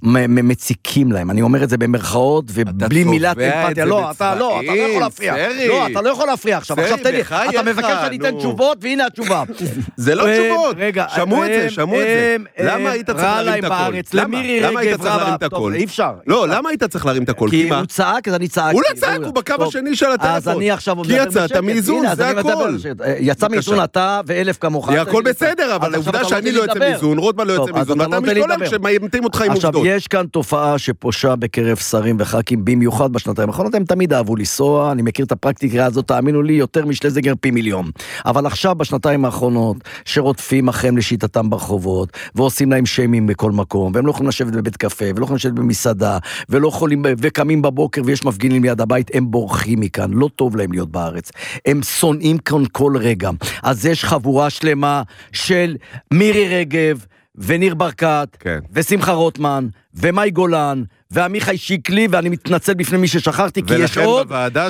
מציקים להם, אני אומר את זה במרכאות, ובלי מילת אמפתיה, לא, אתה לא יכול להפריע, לא, אתה לא יכול להפריע עכשיו תן לי, אתה מבקש שאני אתן תשובות, והנה התשובה. זה לא תשובות, שמעו את זה, למה היית צריך להרים את הקול? למה היית צריך להרים את הקול? אי אפשר. לא, למה היית צריך להרים את הקול? כי הוא צעק, אז אני צעקתי. הוא לא צעק, הוא בקו השני של הטלפון. אז אני עכשיו כי יצאת מאיזון, זה הכל. יצא מאיזון אתה ואלף כמוך. הכל בסדר, אבל העובדה שאני לא יוצא מאיזון, רוטמן לא יוצא מאיזון, ואתה משתולל שמאיימים אותך עם עובדות. עכשיו, יש כאן תופעה שפושה בקרב שרים וח"כים, במיוחד בשנתיים האחרונות, הם תמיד אהבו לנסוע, אני מכיר את הפרקטיקה הזאת, תאמינו לי, יותר משלזגר פי מיליון. אבל עכשיו, בשנתיים האחרונות, שרודפים אחריהם לשיטתם ברחובות, ועושים להם שיימים בכל מקום, והם לא יכולים לשבת בבית קפה, ולא יכולים לשבת במסעדה, ולא יכולים, וקמים בבוקר ויש מפגינים ליד הבית, הם בורחים מכאן, לא טוב להם להיות בארץ. הם שונאים כאן כל רגע. אז יש חבורה שלמה של מירי רגב, וניר ברקת, כן. ושמחה רוטמן, ומאי גולן, ועמיחי שיקלי, ואני מתנצל בפני מי ששכחתי, כי יש עוד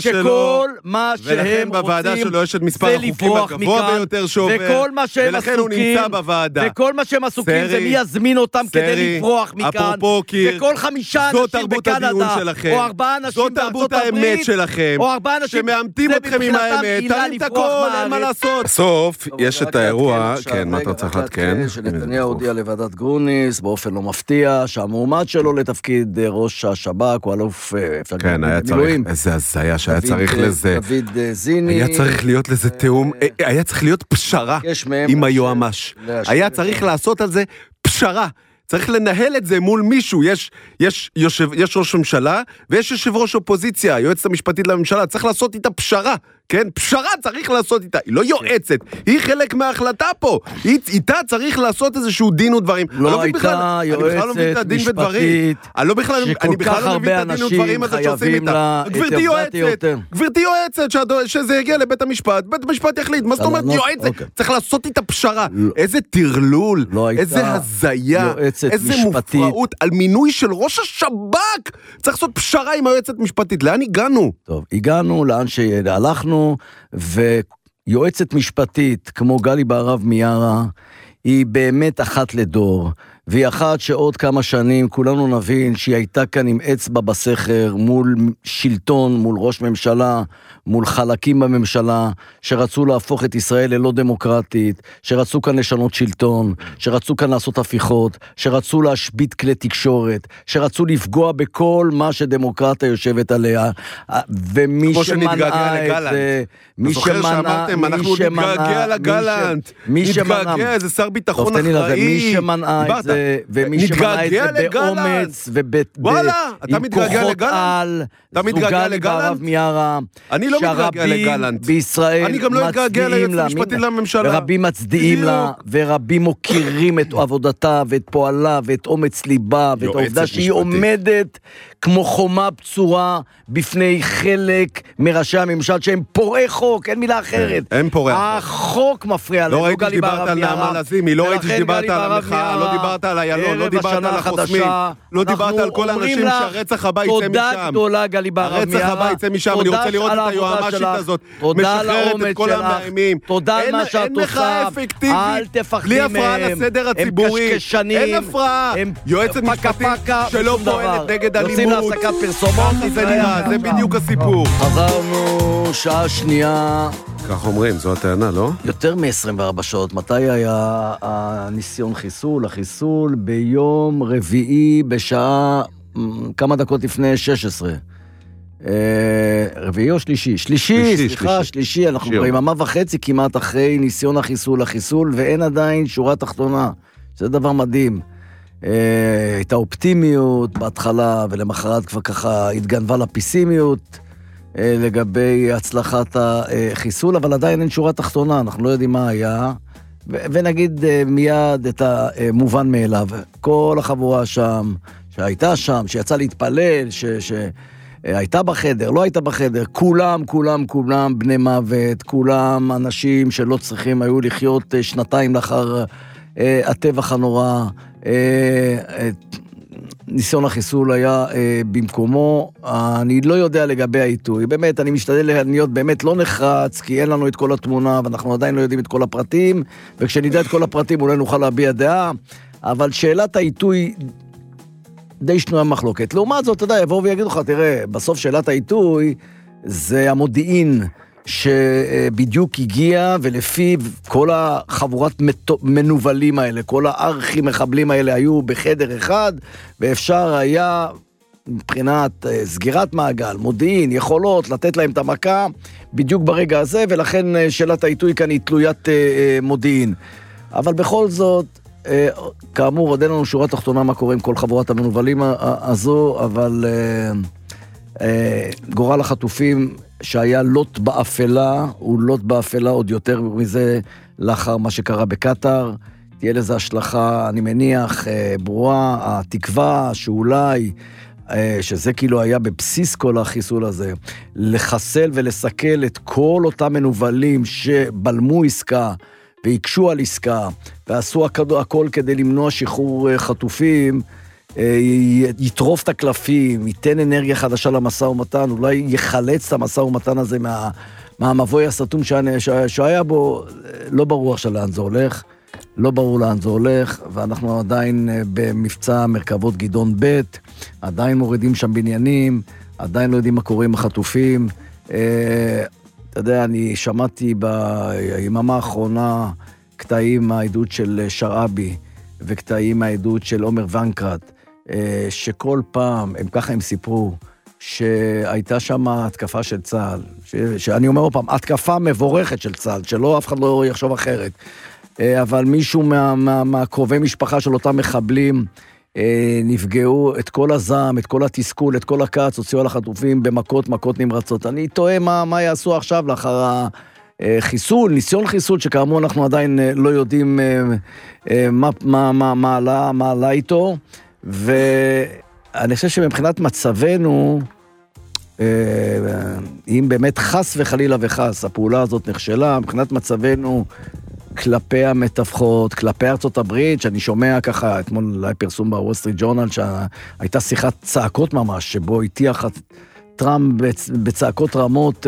שכל מה שהם רוצים זה לברוח מכאן, וכל מה שהם עסוקים, וכל מה שהם עסוקים זה מי יזמין אותם כדי לברוח מכאן, וכל 5 אנשים בקנדה, או 4 אנשים בארצות הברית, או 4 אנשים, שמאמתים אתכם עם האמת, תרים את הכל, אין מה לעשות. בסוף יש את האירוע, כן, מה אתה צריך להתקן? שנתניהו הודיע לוועדת גרוניס, באופן לא מפתיע, שהמועמד שלו לתפקיד ראש השב"כ, הוא אלוף כן, היה צריך, איזה הזיה שהיה צריך לזה, דוד זיני, היה צריך להיות לזה תאום, היה צריך להיות פשרה עם היועמ"ש, היה צריך לעשות על זה פשרה, צריך לנהל את זה מול מישהו, יש ראש ממשלה, ויש יושב ראש אופוזיציה, היועצת המשפטית לממשלה, צריך לעשות איתה פשרה, כן? פשרה צריך לעשות איתה, היא לא יועצת, היא חלק מההחלטה פה, איתה צריך לעשות איזשהו דין ודברים. לא הייתה יועצת משפטית, שכל כך הרבה אנשים חייבים לה את עבדת יותר. גברתי יועצת, שזה יגיע לבית המשפט, בית המשפט יחליט, מה זאת אומרת יועצת? צריך לעשות איתה פשרה, איזה תרלול, איזה הזיה, איזה מופרעות, על מינוי של ראש השב"כ, צריך לעשות פשרה עם היועצת משפטית, לאן הגענו? טוב, הגענו לאן שהלכנו, ויועצת משפטית כמו גלי בהרב מיארה היא באמת אחת לדור, והיא אחת שעוד כמה שנים כולנו נבין שהיא הייתה כאן עם אצבע בסכר מול שלטון, מול ראש ממשלה, מול חלקים בממשלה שרצו להפוך את ישראל ללא דמוקרטית, שרצו כאן לשנות שלטון, שרצו כאן לעשות הפיכות, שרצו להשבית כלי תקשורת, שרצו לפגוע בכל מה שדמוקרטיה יושבת עליה, ומי שמנעה את זה, מי שמנעה, אנחנו נתגעגע לגלנט, נתגעגע איזה שר ביטחון אחראי, מי שמנעה את זה, ומי שמנע את זה באומץ עם כוחות על, זו גלי בהרב מיארה, שרבים בישראל מצדיעים לה, ורבים מצדיעים לה, ורבים מוכירים את עבודתה ואת פועלה ואת אומץ ליבה ואת העובדה שהיא עומדת כמו חומה בצורה בפני חלק מראשי הממשל שהם פורעי חוק, אין מילה אחרת. הם פורעי החוק מפריע להם. לא ראיתי שדיברת על נעמה לזימי, לא ראיתי שדיברת על המחאה, לא דיברת על איילון, לא דיברת על החוסמים, לא דיברת על כל האנשים שהרצח הבא יצא משם. תודה גדולה גלי בהרב מיארה. הרצח הבא יצא משם, אני רוצה לראות את היועמ"שית הזאת, משחררת את כל המאיימים. תודה על מה שאת עושה, אל תפחדי מהם. בלי הפרעה לסדר הציבורי, אין הפרעה. יועצת משפטית שלא פועלת נגד אלימות. להפסקת פרסומות, זה בדיוק הסיפור. חזרנו שעה שנייה. כך אומרים, זו הטענה, לא? יותר מ-24 שעות. מתי היה הניסיון חיסול? החיסול ביום רביעי בשעה כמה דקות לפני 16. רביעי או שלישי? שלישי, אנחנו כבר יממה וחצי כמעט אחרי ניסיון החיסול, ואין עדיין שורה תחתונה. זה דבר מדהים. הייתה אופטימיות בהתחלה, ולמחרת כבר ככה התגנבה לפסימיות, לגבי הצלחת החיסול, אבל עדיין אין שורה תחתונה, אנחנו לא יודעים מה היה, ונגיד מיד את המובן מאליו. כל החבורה שם, שהייתה שם, שיצא להתפלל, שהייתה בחדר, לא הייתה בחדר, כולם בני מוות, כולם אנשים שלא צריכים היו לחיות שנתיים לאחר הטבח הנורא, ניסיון החיסול היה במקומו. אני לא יודע לגבי העיתוי, באמת אני משתדל להיות באמת לא נחרץ, כי אין לנו את כל התמונה ואנחנו עדיין לא יודעים את כל הפרטים, וכשנדע את כל הפרטים אולי נוכל להביע דעה, אבל שאלת העיתוי די שנויה מחלוקת. לעומת זאת, אתה יודע, יבואו ויגידו לך, תראה, בסוף שאלת העיתוי זה המודיעין שבדיוק הגיע, ולפיו כל החבורת מנובלים האלה, כל הארכי מחבלים האלה היו בחדר אחד, ואפשר היה מבחינת סגירת מעגל, מודיעין, יכולות, לתת להם את המכה בדיוק ברגע הזה, ולכן שאלת העיתוי כאן היא תלוית מודיעין. אבל בכל זאת, כאמור, עוד אין לנו שורה תחתונה מה קורה עם כל חבורת המנובלים הזו, אבל גורל החטופים שהיה לוט באפלה, הוא לוט באפלה עוד יותר מזה לאחר מה שקרה בקטר. תהיה לזה השלכה, אני מניח, ברורה, התקווה שאולי, שזה כאילו היה בבסיס כל החיסול הזה, לחסל ולסכל את כל אותם מנובלים שבלמו עסקה, ויקשו על עסקה, ועשו הכל כדי למנוע שחרור חטופים, יטרוף את הקלפים, ייתן אנרגיה חדשה למשא ומתן, אולי יחלץ את המשא ומתן הזה מהמבוי הסתום שהיה בו. לא ברור עכשיו לאן זה הולך, לא ברור לאן זה הולך, ואנחנו עדיין במבצע מרכבות גדעון ב', עדיין מורידים שם בניינים, עדיין לא יודעים מה קורה עם החטופים. אתה יודע, אני שמעתי ביממה האחרונה קטעים מהעדות של שרעבי, וקטעים מהעדות של עומר ונקרט, שכל פעם, ככה הם סיפרו, שהייתה שם התקפה של צה"ל, שאני אומר עוד פעם, התקפה מבורכת של צה"ל, שלא אף אחד לא יחשוב אחרת, אבל מישהו מהקרובי משפחה של אותם מחבלים, נפגעו את כל הזעם, את כל התסכול, את כל הכעס, הוציאו על החטופים מכות נמרצות. אני תוהה מה יעשו עכשיו לאחר החיסול, ניסיון חיסול, שכאמור אנחנו עדיין לא יודעים מה עלה איתו, ואני חושב שמבחינת מצבנו, אם באמת חס וחלילה וחס, הפעולה הזאת נכשלה, מבחינת מצבנו, כלפי המתווכות, כלפי ארצות הברית, שאני שומע ככה, אתמול היה פרסום בוול סטריט ג'ורנל, שהייתה שיחת צעקות ממש, שבו הטיח טראמפ בצעקות רמות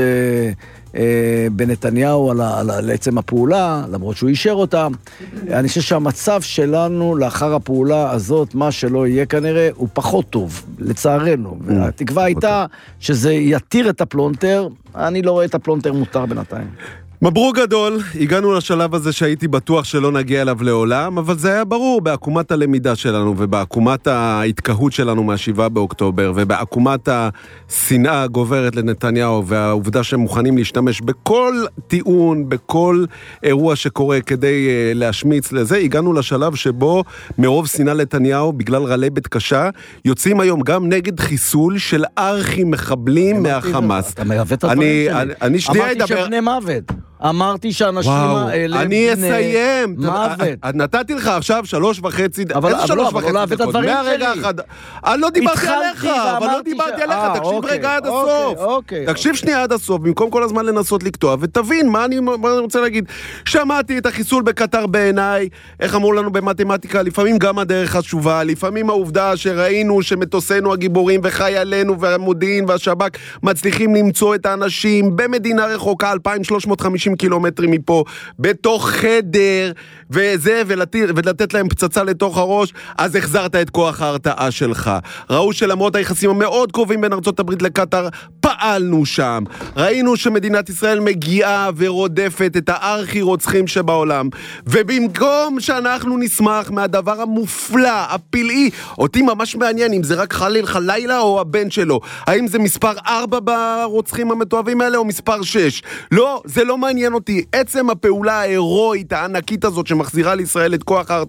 בנתניהו על עצם הפעולה, למרות שהוא אישר אותה. אני חושב שהמצב שלנו לאחר הפעולה הזאת, מה שלא יהיה כנראה, הוא פחות טוב, לצערנו. והתקווה הייתה שזה יתיר את הפלונטר, אני לא רואה את הפלונטר מותר בינתיים. מברוק גדול, הגענו לשלב הזה שהייתי בטוח שלא נגיע אליו לעולם, אבל זה היה ברור בעקומת הלמידה שלנו ובעקומת ההתקהות שלנו מה-7 באוקטובר ובעקומת השנאה הגוברת לנתניהו והעובדה שהם מוכנים להשתמש בכל טיעון, בכל אירוע שקורה כדי להשמיץ לזה. הגענו לשלב שבו מרוב שנאה לנתניהו בגלל רעלי בית קשה יוצאים היום גם נגד חיסול של ארכי מחבלים מהחמאס. אתה מעוות את הדברים שלי. אמרתי שבני מוות. אמרתי שאנשים האלה אני אסיים. מוות. נתתי לך עכשיו 3.5 אבל לא אוהב את הדברים שלי. אני לא דיברתי עליך, אבל לא דיברתי עליך, תקשיב רגע עד הסוף. תקשיב שנייה עד הסוף, במקום כל הזמן לנסות לקטוע, ותבין מה אני רוצה להגיד. שמעתי את החיסול בקטר בעיניי, איך אמרו לנו במתמטיקה, לפעמים גם הדרך חשובה, לפעמים העובדה שראינו שמטוסנו הגיבורים וחיילינו והמודיעין והשב"כ מצליחים למצוא את האנשים במדינה רחוקה 2350 קילומטרים מפה, בתוך חדר וזה, ולתת להם פצצה לתוך הראש, אז החזרת את כוח ההרתעה שלך. ראו שלמרות היחסים המאוד קרובים בין ארצות הברית לקטר, פעלנו שם. ראינו שמדינת ישראל מגיעה ורודפת את הארכי רוצחים שבעולם, ובמקום שאנחנו נשמח מהדבר המופלא, הפלאי, אותי ממש מעניין אם זה רק חליל חלילה או הבן שלו, האם זה מספר 4 ברוצחים המתועבים האלה או מספר 6? לא, זה לא מעניין אותי. עצם הפעולה ההירואית הענקית הזאת שמחזירה לישראל את כוח ההרתעה,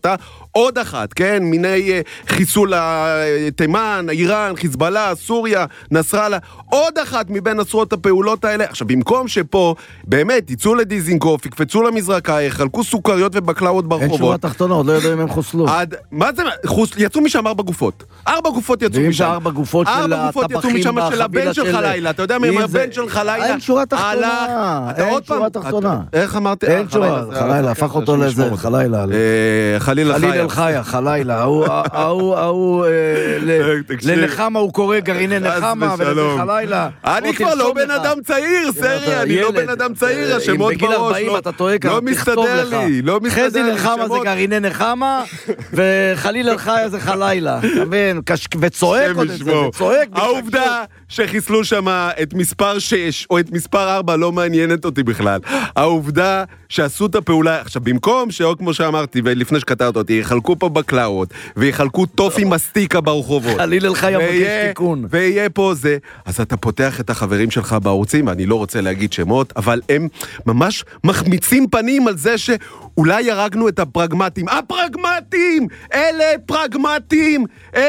עוד אחת, כן? מיני חיסול תימן, איראן, חיזבאללה, סוריה, נסראללה, עוד אחת מבין עשרות הפעולות האלה. עכשיו, במקום שפה, באמת, יצאו לדיזינגוף, יקפצו למזרקה, יחלקו סוכריות ובקלאות ברחובות. אין שורה תחתונה, עוד לא יודעים אם הם חוסלו. מה זה? יצאו משם 4 גופות. 4 גופות יצאו משם. 4 גופות של הטבחים של הבן שלך לילה. אתה יודע מי הבן שלך לילה? אין שורה תחתונה. אין שורה תחתונה. איך אמרתי? אין שורה. חלילה, הפך אותו לזה, חלילה. חליל אל חיה, חלילה. הוא לנחמה הוא קורא גרעיני נחמה, ולזה חלילה. אני כבר לא בן אדם צעיר, סרי, אני לא בן אדם צעיר, השמות בראש. בגיל 40 אתה טועה ככה, לא מסתדר לי, לא מסתדר לי. חזי נחמה זה גרעיני נחמה, וחליל אל חיה זה חלילה. וצועק עוד את זה, וצועק. העובדה שחיסלו שם את מספר 6 או את מספר 4 לא מעניינת אותי בכלל. העובדה שעשו את הפעולה, עכשיו במקום שאו כמו שאמרתי ולפני שקטעת אותי, יחלקו פה בקלאות ויחלקו טופי מסטיקה ברחובות. חליל אל חיה מבקש תיקון. ויהיה פה זה, אז אתה פותח את החברים שלך בערוצים, ואני לא רוצה להגיד שמות, אבל הם ממש מחמיצים פנים על זה שאולי הרגנו את הפרגמטים. הפרגמטים! אלה פרגמטים!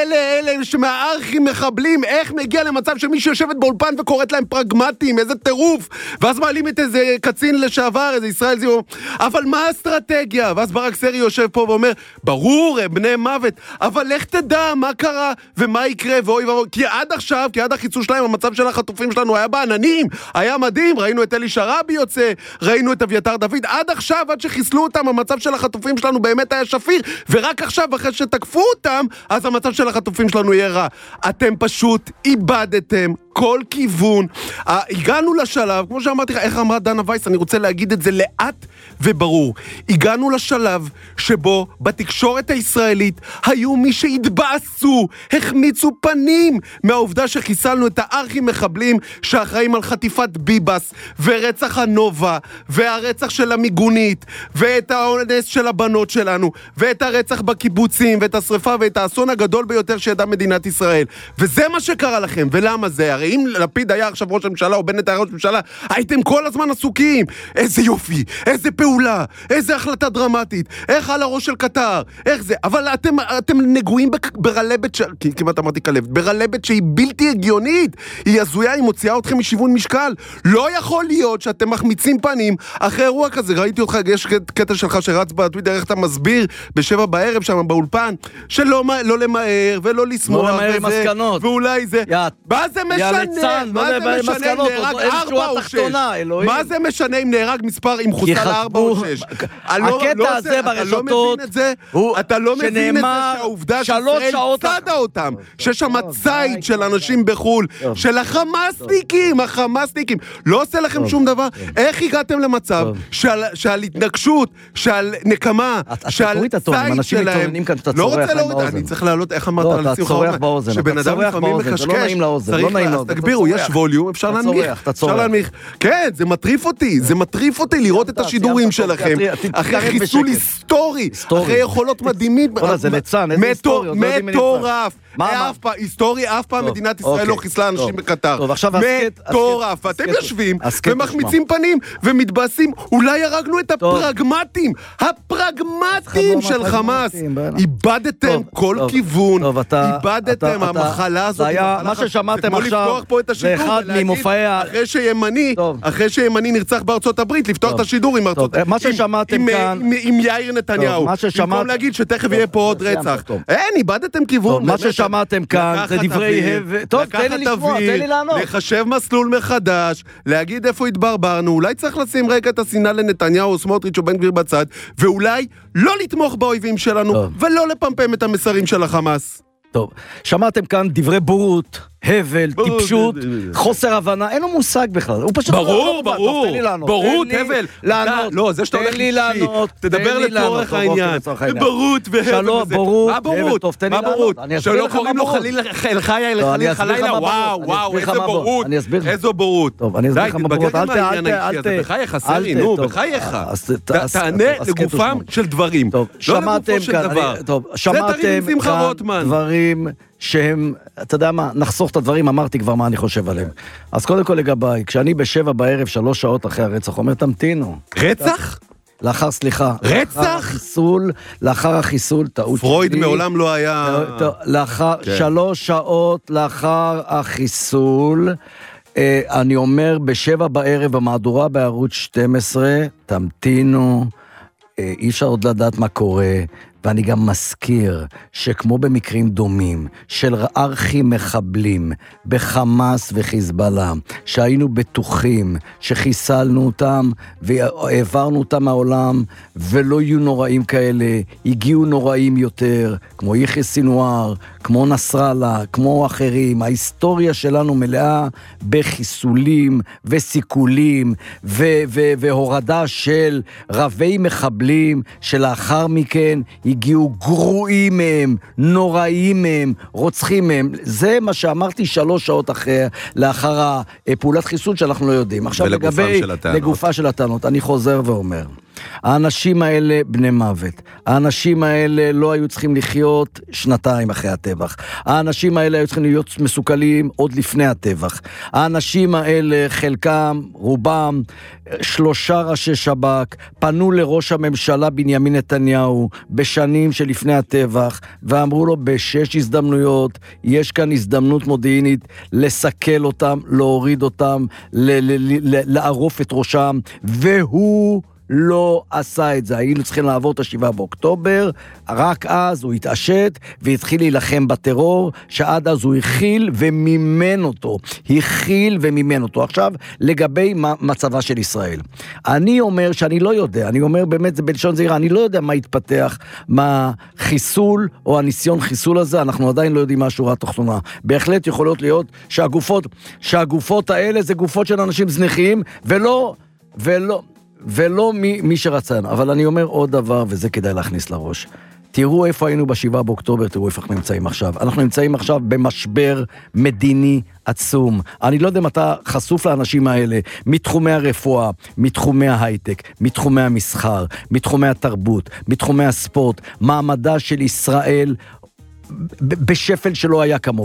אלה שמהארכים מחבלים, איך מגיע למצב שמי שיושבת באולפן וקוראת להם פרגמטים, איזה טירוף! ואז מעלים את איזה קצין לשעבר, איזה ישראל זיו, אבל מה האסטרטגיה? ואז ברק סרי יושב פה ואומר, ברור, הם בני מוות, אבל לך תדע מה קרה ומה יקרה ואוי ואוי, כי עד עכשיו, כי עד החיצול שלהם, המצב של החטופים שלנו היה בעננים, היה מדהים, ראינו את אלי שרבי יוצא, ראינו את אביתר דוד, עד עכשיו, עד שחיסלו אותם, המצב של החטופים שלנו באמת היה שפיר, ורק עכשיו, אחרי שתקפו אותם, אז המצב של החטופים שלנו יהיה רע. אתם פשוט איבדתם כל כיוון. הגענו לשלב, כמו שאמרתי לך, איך אמרה דנה וייס, אני רוצה להגיד את זה לאט וברור. הגענו לשלב שבו בתקשורת הישראלית היו מי שהתבאסו, החמיצו פנים מהעובדה שחיסלנו את הארכי מחבלים שאחראים על חטיפת ביבס ורצח הנובה והרצח של המיגונית ואת האונס של הבנות שלנו ואת הרצח בקיבוצים ואת השריפה ואת האסון הגדול ביותר שידעה מדינת ישראל. וזה מה שקרה לכם. ולמה זה? הרי אם לפיד היה עכשיו ראש הממשלה או בנט היה ראש הממשלה, הייתם כל הזמן עסוקים. איזה יופי, איזה פעולה, איזה החלטה דרמטית, איך על הראש של קטר, איך זה. אבל אתם נגועים ברלבת, כמעט אמרתי כלב, ברלבת שהיא בלתי הגיונית, היא הזויה, היא מוציאה אתכם משיוון משקל. לא יכול להיות שאתם מחמיצים פנים אחרי אירוע כזה. ראיתי אותך, יש קטע שלך שרץ בטוויטר, איך אתה מסביר ב7 בערב שם באולפן, שלא לא למהר ולא לשמוח, לא למהר עם מסקנות. ואולי זה, מה זה משנה? מה זה משנה אם נהרג 4 או 6? מה זה משנה אם נהרג מספר עם חוסל 4 או 6? הקטע הזה ברשתות, אתה לא מבין את זה שהעובדה שישראל צדה אותם, שיש שם צייד של אנשים בחול, של החמאסניקים, לא עושה לכם שום דבר. איך הגעתם למצב שעל התנגשות, שעל נקמה, שעל צייד שלהם, לא רוצה להוריד, אני צריך להעלות, איך אמרת על שמחה רוטמן, שבן אדם לפעמים מקשקש, אז תגבירו, יש ווליום, אפשר להנמיך, כן, זה מטריף אותי לראות את השידורים שלכם, אחרי חיסול היסטורי, אחרי יכולות מדהימות, מטורף, היסטורי, אף פעם מדינת ישראל לא חיסלה אנשים בקטר, מטורף, אתם יושבים ומחמיצים פנים ומתבאסים, אולי הרגנו את הפרגמטים של חמאס, איבדתם כל כיוון, איבדתם, המחלה הזאת, מה ששמעתם עכשיו, זה אחד ממופעי אחרי שימני נרצח בארצות הברית, לפתוח את השידור עם ארצות הברית, מה ששמעתם כאן, עם יאיר נתניהו, במקום להגיד שתכף יהיה פה עוד רצח, אין, איבדתם כיוון, מה ששמעתם כאן, זה דברי טוב, תן לי לשמוע, תן לי לענות, לחשב מסלול מחדש, להגיד איפה התברברנו, אולי צריך לשים רגע את השנאה לנתניהו או סמוטריץ' או בן גביר בצד, ואולי לא לתמוך באויבים שלנו, ולא לפמפם את המסרים של החמאס. טוב, שמעתם כאן דברי בורות, הבל, טיפשות, חוסר הבנה, אין לו מושג בכלל, הוא פשוט ברור, בורות, הבל, לא, זה שאתה הולך אישי, תדבר לצורך העניין, בורות והבל, מה בורות, שלא קוראים לו חלילה חלילה, וואו, איזו בורות, די, תתבגר גם העניין האישי, אתה בחייך, סרי, נו, בחייך, תענה לגופם של דברים, לא לגופו של דבר, זה תרים שמחה רוטמן, דברים שהם, אתה יודע מה, נחסוך את הדברים, אמרתי כבר מה אני חושב עליהם. אז קודם כל לגביי, כשאני ב7 בערב, 3 שעות אחרי הרצח, אומר, תמתינו. רצח? סליחה. רצח? לאחר החיסול, טעות שלי. פרויד מעולם לא היה... 3 שעות לאחר החיסול, אני אומר, 7 בערב במהדורה בערוץ 12, תמתינו, אי אפשר עוד לדעת מה קורה, ואני גם מזכיר שכמו במקרים דומים של ארכי מחבלים בחמאס וחיזבאללה, שהיינו בטוחים שחיסלנו אותם והעברנו אותם מהעולם ולא יהיו נוראים כאלה, הגיעו נוראים יותר, כמו יחיא סינואר, כמו נסראללה, כמו אחרים. ההיסטוריה שלנו מלאה בחיסולים וסיכולים והורדה של רבי מחבלים שלאחר מכן הגיעו גרועים מהם, נוראים מהם, רוצחים מהם. זה מה שאמרתי 3 שעות לאחר הפעולת חיסול שאנחנו לא יודעים. עכשיו לגופה של הטענות, אני חוזר ואומר, האנשים האלה בני מוות. האנשים האלה לא היו צריכים לחיות 2 אחרי הטבח. האנשים האלה היו צריכים להיות מסוכלים עוד לפני הטבח. האנשים האלה, חלקם, רובם, 3 ראשי שב"כ, פנו לראש הממשלה בנימין נתניהו בשנים שלפני הטבח, ואמרו לו ב6 הזדמנויות, יש כאן הזדמנות מודיעינית לסכל אותם, להוריד אותם, לערוף את ראשם, והוא לא עשה את זה. היינו צריכים לעבור את 7 באוקטובר, רק אז הוא התעשת והתחיל להילחם בטרור, שעד אז הוא הכיל ומימן אותו. עכשיו, לגבי מצבה של ישראל. אני אומר שאני לא יודע, אני אומר באמת זה בלשון זהירה, אני לא יודע מה יתפתח, מה חיסול או הניסיון חיסול הזה, אנחנו עדיין לא יודעים מה השורה התחתונה. בהחלט יכולות להיות שהגופות האלה זה גופות של אנשים זניחים, ולא מי שרצה. אבל אני אומר עוד דבר, וזה כדאי להכניס לראש. תראו איפה היינו ב7 באוקטובר, תראו איפה אנחנו נמצאים עכשיו. אנחנו נמצאים עכשיו במשבר מדיני עצום. אני לא יודע אם אתה חשוף לאנשים האלה, מתחומי הרפואה, מתחומי ההייטק, מתחומי המסחר, מתחומי התרבות, מתחומי הספורט, מעמדה של ישראל בשפל שלא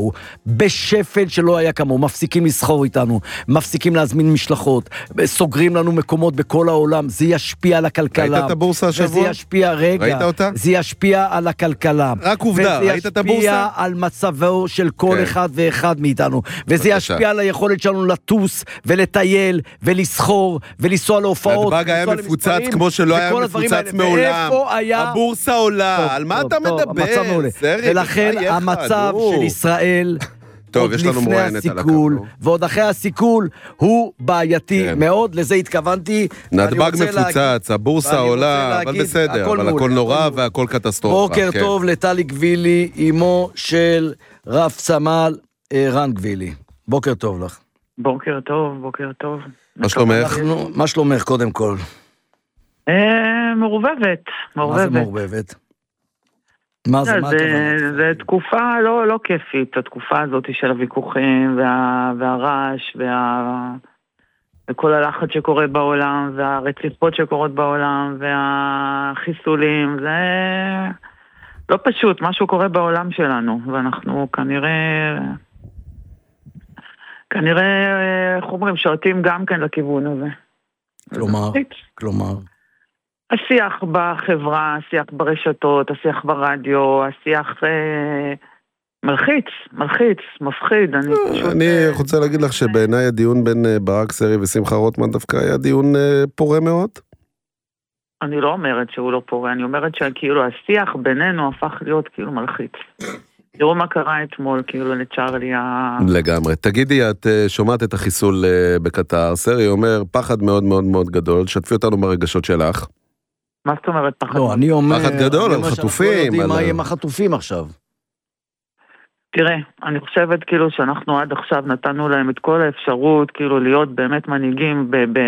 היה כמוהו, מפסיקים לסחור איתנו, מפסיקים להזמין משלחות, סוגרים לנו מקומות בכל העולם, זה ישפיע על הכלכלה. ראית את הבורסה השבוע? ראית אותה? זה ישפיע על הכלכלה. רק עובדה, ראית את הבורסה? וזה ישפיע על מצבו של כל אחד ואחד מאיתנו, וזה ישפיע על היכולת שלנו לטוס ולטייל ולסחור ולנסוע להופעות. נתב"ג היה מפוצץ כמו שלא היה מפוצץ מעולם. הבורסה עולה, על מה אתה מדבר? ולכן המצב של ישראל עוד לפני הסיכול ועוד אחרי הסיכול הוא בעייתי מאוד, לזה התכוונתי. נתב"ג מפוצץ, הבורסה עולה, אבל בסדר, אבל הכל נורא והכל קטסטרופה. בוקר טוב לטלי גבילי, אמו של רב סמל רן גבילי. בוקר טוב לך. בוקר טוב. מה שלומך? מה שלומך קודם כל? מעורבבת. מה זה מעורבבת? זה תקופה לא כיפית, התקופה הזאת של הוויכוחים והרעש וכל הלחץ שקורה בעולם והרציחות שקורות בעולם והחיסולים, זה לא פשוט, משהו קורה בעולם שלנו, ואנחנו כנראה איך אומרים, שרתים גם כן לכיוון הזה. כלומר השיח בחברה, השיח ברשתות, השיח ברדיו, השיח מלחיץ, מפחיד. אני רוצה להגיד לך שבעיניי הדיון בין ברק סרי ושמחה רוטמן דווקא היה דיון פורה מאוד. אני לא אומרת שהוא לא פורה, אני אומרת שכאילו השיח בינינו הפך להיות כאילו מלחיץ. תראו מה קרה אתמול, כאילו לצ'ארלי לגמרי. תגידי, את שומעת את החיסול בקטר, סרי אומר פחד מאוד מאוד מאוד גדול, שתפי אותנו ברגשות שלך. מה זאת אומרת פחד? לא, אני אומר... פחד גדול על חטופים. אנחנו לא יודעים מה יהיה עם החטופים עכשיו. תראה, אני חושבת כאילו שאנחנו עד עכשיו נתנו להם את כל האפשרות, כאילו להיות באמת מנהיגים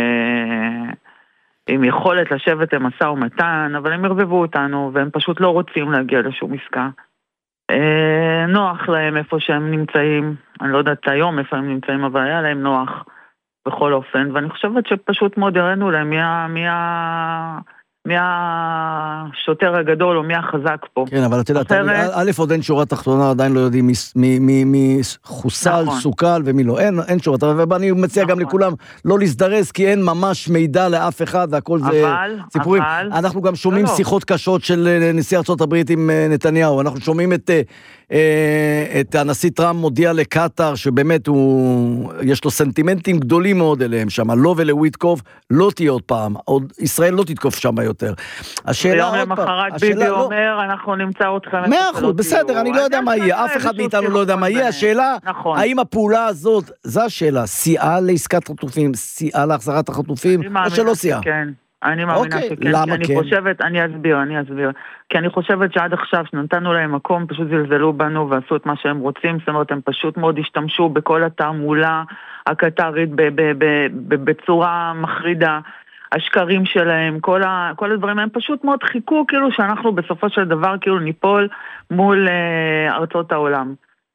עם יכולת לשבת למשא ומתן, אבל הם הרבבו אותנו, והם פשוט לא רוצים להגיע לשום עסקה. נוח להם איפה שהם נמצאים, אני לא יודעת היום איפה הם נמצאים, אבל היה להם נוח בכל אופן, ואני חושבת שפשוט מאוד הראינו להם מי השוטר הגדול או מי החזק פה. כן, אבל את יודעת, א' עוד אין שורה תחתונה, עדיין לא יודעים מי חוסל, סוקל ומי לא, אין שורה תחתונה, ואני מציע גם לכולם לא להזדרז, כי אין ממש מידע לאף אחד, והכל זה סיפורים. אנחנו גם שומעים שיחות קשות של נשיא ארצות הברית עם נתניהו, אנחנו שומעים את הנשיא טראמפ מודיע לקטר, שבאמת יש לו סנטימנטים גדולים מאוד אליהם שם, לא ולוויטקוף, לא תהיה עוד פעם, ישראל לא תתקוף שם יותר. ויום למחרת ביבי אומר, אנחנו נמצא אתכם. 100%, בסדר, אני לא יודע מה יהיה, אף אחד מאיתנו לא יודע מה יהיה, השאלה, האם הפעולה הזאת, זו השאלה, סייעה לעסקת חטופים, סייעה להחזרת החטופים, או שלא סייעה? כן. אני מאמינה שכן, למה כי אני חושבת, אני אסביר, כי אני חושבת שעד עכשיו שנתנו להם מקום, פשוט זלזלו בנו ועשו את מה שהם רוצים, זאת אומרת, הם פשוט מאוד השתמשו בכל התעמולה הקטרית בצורה מחרידה, השקרים שלהם, כל הדברים, הם פשוט מאוד חיכו כאילו שאנחנו בסופו של דבר כאילו ניפול מול ארצות העולם.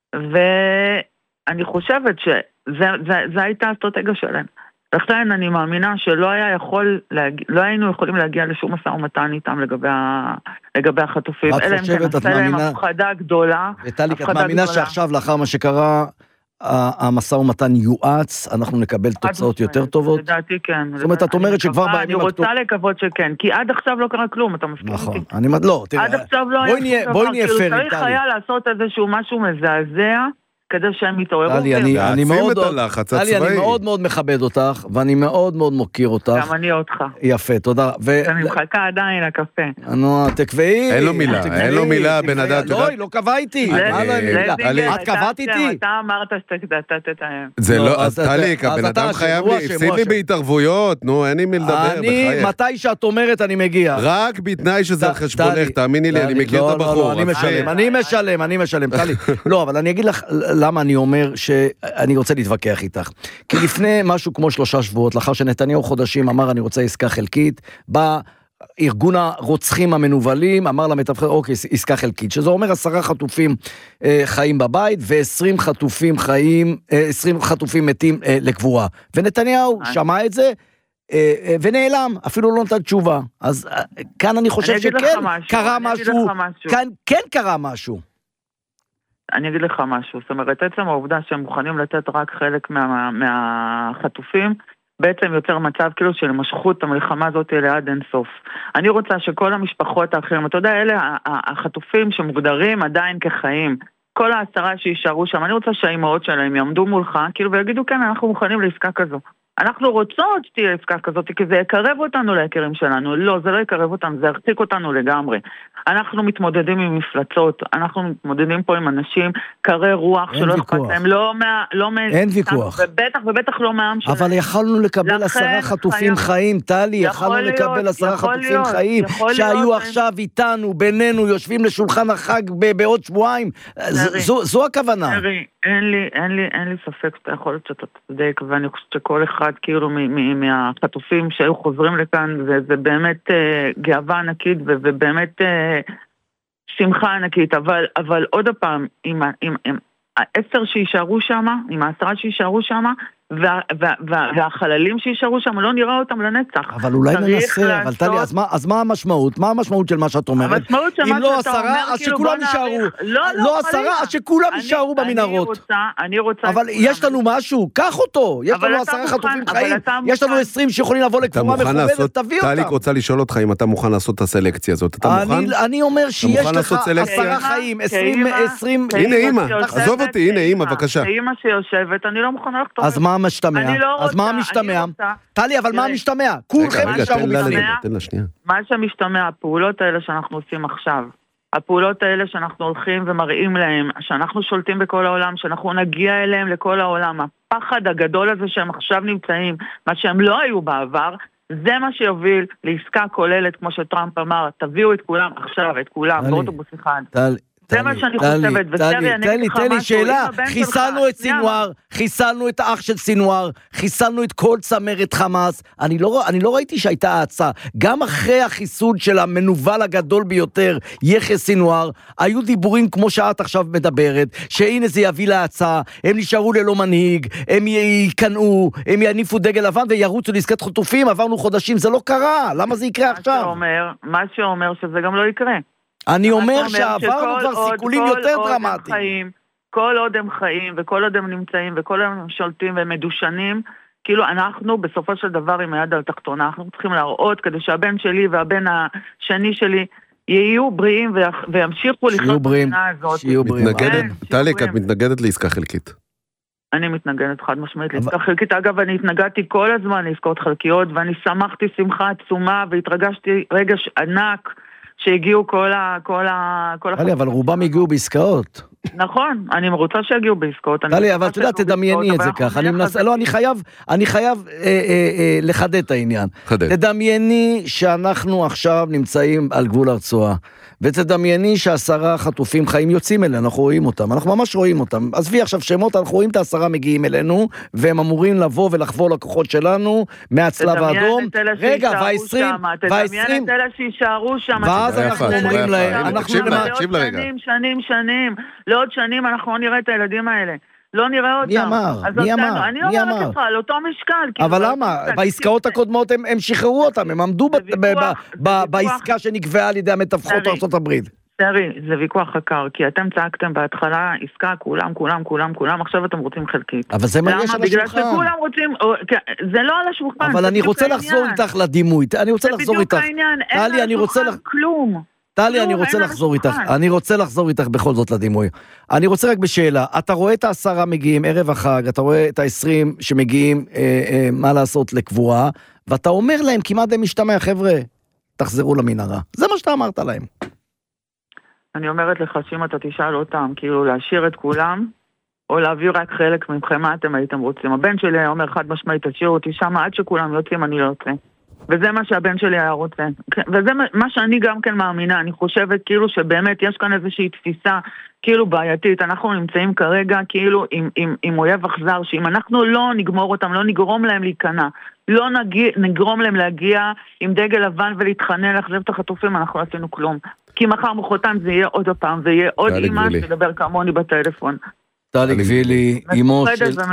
ואני חושבת שזה הייתה האסטרטגיה שלהם. לכן אני מאמינה שלא היינו יכולים להגיע לשום משא ומתן איתם לגבי החטופים. את חושבת, את מאמינה... להם הפחדה גדולה. וטליק, את מאמינה שעכשיו לאחר מה שקרה, המשא ומתן יועץ, אנחנו נקבל תוצאות יותר טובות? לדעתי כן. זאת אומרת, את אומרת שכבר אני רוצה לקוות שכן, כי עד עכשיו לא קרה כלום, אתה מסכים איתי. נכון, לא, תראה, עד עכשיו לא היה בואי נהיה פיירים, טלי. צריך היה לעשות איזשהו משהו מזעזע, כדי שהם יתעוררו. טלי, אני מאוד מאוד מכבד אותך, ואני מאוד מאוד מוקיר אותך. גם אני אותך. יפה, תודה. אני מחכה עדיין לקפה. נו, תקבעי. אין לו מילה, בן אדם. לא, היא לא קבעה איתי. את קבעת איתי? אתה אמרת שאתה תתאם. זה לא, אז טליק, הבן אדם חייב לי, הפסיד לי בהתערבויות, נו, אין לי מי לדבר, בחיי. מתי שאת אומרת אני מגיע. רק בתנאי שזה על חשבונך, תאמיני לי, אני מכיר את הבחור. אני משלם, טלי. לא, אבל אני אגיד לך למה אני אומר שאני רוצה להתווכח איתך. כי לפני משהו כמו 3 שבועות, לאחר שנתניהו חודשים אמר אני רוצה עסקה חלקית, בא ארגון הרוצחים המנובלים, אמר למתווכים, אוקיי, עסקה חלקית, שזה אומר 10 חטופים חיים בבית, ו20 חטופים מתים לקבורה. ונתניהו שמע את זה, ונעלם, אפילו לא נתן תשובה. אז כאן אני חושב שכן קרה משהו, כאן כן קרה משהו. אני אגיד לך משהו, זאת אומרת, עצם העובדה שהם מוכנים לתת רק חלק מהחטופים, בעצם יוצר מצב כאילו של משכות המלחמה הזאת לעד אין סוף. אני רוצה שכל המשפחות האחרים, אתה יודע, אלה החטופים שמוגדרים עדיין כחיים, כל 10 שישארו שם, אני רוצה שהאימהות שלהם יעמדו מולך, כאילו ויגידו כן, אנחנו מוכנים לעסקה כזו. אנחנו רוצות שתהיה עסקה כזאת, כי זה יקרב אותנו ליקירים שלנו. לא, זה לא יקרב אותנו, זה ירחיק אותנו לגמרי. אנחנו מתמודדים עם מפלצות, אנחנו מתמודדים פה עם אנשים, קרי רוח שלא אכפת להם, אין ויכוח. ובטח לא מהעם שלהם. אבל יכולנו לקבל 10 חטופים חיים, טלי, יכולנו לקבל 10 חטופים חיים, שהיו עכשיו איתנו, בינינו, יושבים לשולחן החג בעוד שבועיים. זו הכוונה. אין לי ספק שאתה יכול שאתה צודק, ואני חושבת שכל אחד כאילו מהחטופים שהיו חוזרים לכאן, זה באמת גאווה ענקית, ובאמת שמחה ענקית, אבל עוד הפעם, עם 10 שישארו שם, עם 10 שישארו שם, והחללים שישארו שם, לא נראה אותם לנצח. אבל אולי ננסה, אבל טלי, אז מה המשמעות? מה המשמעות של מה שאת אומרת? המשמעות של מה שאתה אומר, אז שכולם יישארו. לא 10, אז שכולם יישארו במנהרות. אני רוצה... אבל יש לנו משהו, קח אותו. יש לנו 10 חטופים חיים. יש לנו 20 שיכולים לבוא לקבורה מכובדת, תביא אותם. טליק רוצה לשאול אותך אם אתה מוכן לעשות את הסלקציה הזאת. אתה מוכן? אני אומר שיש לך 10 חיים, 20... הנה אמא, עזוב אותי, הנה אמא, בבקשה. אמא שיושבת, אני לא מוכנה לחתום. אז מה המשתמע? אז מה המשתמע? טלי, אבל מה המשתמע? כולכם נשארו בפנים. מה שמשתמע, הפעולות האלה שאנחנו עושים עכשיו, הפעולות האלה שאנחנו הולכים ומראים להם, שאנחנו שולטים בכל העולם, שאנחנו נגיע אליהם לכל העולם, הפחד הגדול הזה שהם עכשיו נמצאים, מה שהם לא היו בעבר, זה מה שיוביל לעסקה כוללת, כמו שטראמפ אמר, תביאו את כולם עכשיו, את כולם, באוטובוס אחד. זה מה שאני חושבת, תן לי שאלה, חיסלנו את סינואר, חיסלנו את האח של סינואר, חיסלנו את כל צמרת חמאס, אני לא ראיתי שהייתה האצה, גם אחרי החיסול של המנוול הגדול ביותר, יחיא סינואר, היו דיבורים כמו שאת עכשיו מדברת, שהנה זה יביא להאצה, הם נשארו ללא מנהיג, הם יקנאו, הם יניפו דגל לבן וירוצו לעסקת חטופים, עברנו חודשים, זה לא קרה, למה זה יקרה עכשיו? מה שאומר שזה גם לא יקרה. אני אומר שעברנו כבר סיכולים יותר דרמטיים. כל עוד הם חיים, וכל עוד הם נמצאים, וכל עוד הם שולטים והם מדושנים, כאילו אנחנו בסופו של דבר עם היד על תחתונה, אנחנו צריכים להראות כדי שהבן שלי והבן השני שלי יהיו בריאים וימשיכו לחיות במדינה הזאת. טליק, את מתנגדת לעסקה חלקית? אני מתנגדת חד משמעית לעסקה חלקית. אגב, אני התנגדתי כל הזמן לעסקאות חלקיות, ואני שמחתי שמחה עצומה, והתרגשתי רגש ענק שהגיעו כל אבל רובם הגיעו בעסקאות. נכון, אני רוצה שיגיעו בעסקאות. טלי, אבל אתה יודע, תדמייני את זה ככה. אני חייב לחדד את העניין. תדמייני שאנחנו עכשיו נמצאים על גבול הרצועה, ותדמייני ש10 חטופים חיים יוצאים אלינו, אנחנו רואים אותם, אנחנו ממש רואים אותם. עזבי עכשיו שמות, אנחנו רואים את 10 מגיעים אלינו, והם אמורים לבוא ולחבור לכוחות שלנו, מהצלב האדום. רגע, תדמיין את אלה שישארו שם. ואז אנחנו אומרים להם, שנים, לעוד שנים אנחנו לא נראה את הילדים האלה. לא נראה אותם. מי אמר? אני אומרת לך, על אותו משקל. אבל למה? בעסקאות הקודמות הם שחררו אותם, הם עמדו בעסקה שנקבעה על ידי המתווכות ארצות הברית. סרי, זה ויכוח חקר, כי אתם צעקתם בהתחלה, עסקה, כולם, עכשיו אתם רוצים חלקית. אבל זה מה יש על השולחן. בגלל שכולם רוצים, זה לא על השולחן. אבל אני רוצה לחזור איתך לדימוי, אני רוצה לחזור איתך. זה בדיוק העניין, אין על השולחן כלום. טלי, אני רוצה לחזור איתך בכל זאת לדימוי. אני רוצה רק בשאלה, אתה רואה את 10 מגיעים ערב החג, אתה רואה את 20 שמגיעים, מה לעשות, לקבורה, ואתה אומר להם, כמעט הם משתמע, חבר'ה, תחזרו למנהרה. זה מה שאתה אמרת להם. אני אומרת לך שאם אתה תשאל אותם, כאילו להשאיר את כולם, או להעביר רק חלק מכם, מה אתם הייתם רוצים. הבן שלי אומר חד משמעית, תשאירו אותי שם, עד שכולם יוצאים, אני לא יוצא. וזה מה שהבן שלי היה רוצה. וזה מה שאני גם כן מאמינה. אני חושבת כאילו שבאמת יש כאן איזושהי תפיסה כאילו בעייתית. אנחנו נמצאים כרגע כאילו עם אויב אכזר, שאם אנחנו לא נגמור אותם, לא נגרום להם להיכנע, לא נגרום להם להגיע עם דגל לבן ולהתחנן להחזיר את החטופים, אנחנו לא עשינו כלום. כי מחר מחרתיים זה יהיה עוד הפעם, ויהיה עוד אמא שתדבר כמוני בטלפון. טלי גבילי, אמו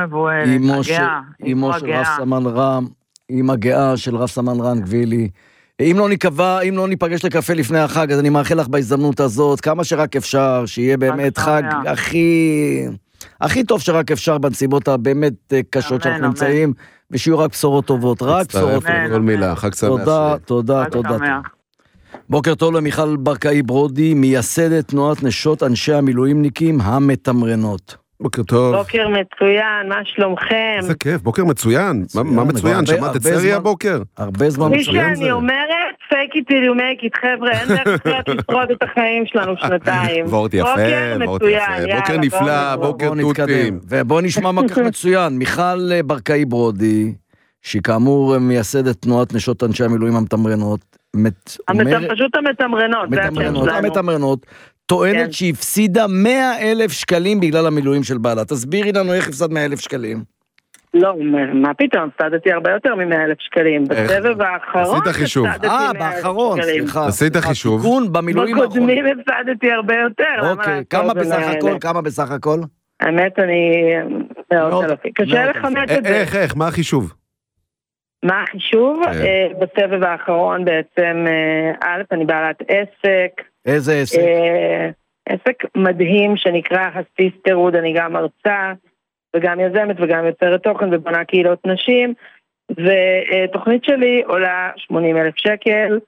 של רב סמן רם, עם הגאה של רב סמן רן גבילי. אם לא ניפגש לקפה לפני החג, אז אני מאחל לך בהזדמנות הזאת, כמה שרק אפשר, שיהיה באמת חג הכי טוב שרק אפשר, בנסיבות הבאמת קשות שאנחנו נמצאים, ושיהיו רק בשורות טובות, רק בשורות טובות. כל מילה, חג שמח. תודה. בוקר טוב למיכל ברקאי ברודי, מייסדת תנועת נשות אנשי המילואימניקים המתמרנות. בוקר טוב. בוקר מצוין, מה שלומכם? איזה כיף, בוקר מצוין. מה מצוין? שמעת את סרי הבוקר? הרבה זמן מצוין. שאני אומרת, fake it till you make it, חבר'ה, אין דרך לשרוד את החיים שלנו שנתיים. וורט יפה, בוקר נפלא, בוקר תותים. ובואו נשמע מה כך מצוין. מיכל ברקאי ברודי, שהיא כאמור מייסדת תנועת נשות אנשי המילואים המתמרנות, פשוט המתמרנות, טוענת שהיא הפסידה 100,000 שקלים בגלל המילואים של בעלה. תסבירי לנו איך הפסד 100,000 שקלים. לא, מה פתאום? הפסדתי הרבה יותר מ100,000 שקלים. בסבב האחרון עשית חישוב. באחרון, סליחה. עשית חישוב. בקודמים הפסדתי הרבה יותר. אוקיי, כמה בסך הכל? האמת, אני מאוד אלפי. קשה לחמת את זה. איך? מה החישוב? מה החישוב? בסבב האחרון בעצם, אני בעלת עסק. איזה עסק? עסק מדהים שנקרא הסיסטרוד, אני גם מרצה וגם יזמת וגם יוצרת תוכן ובונה קהילות נשים, ותוכנית שלי עולה 80,000 שקל.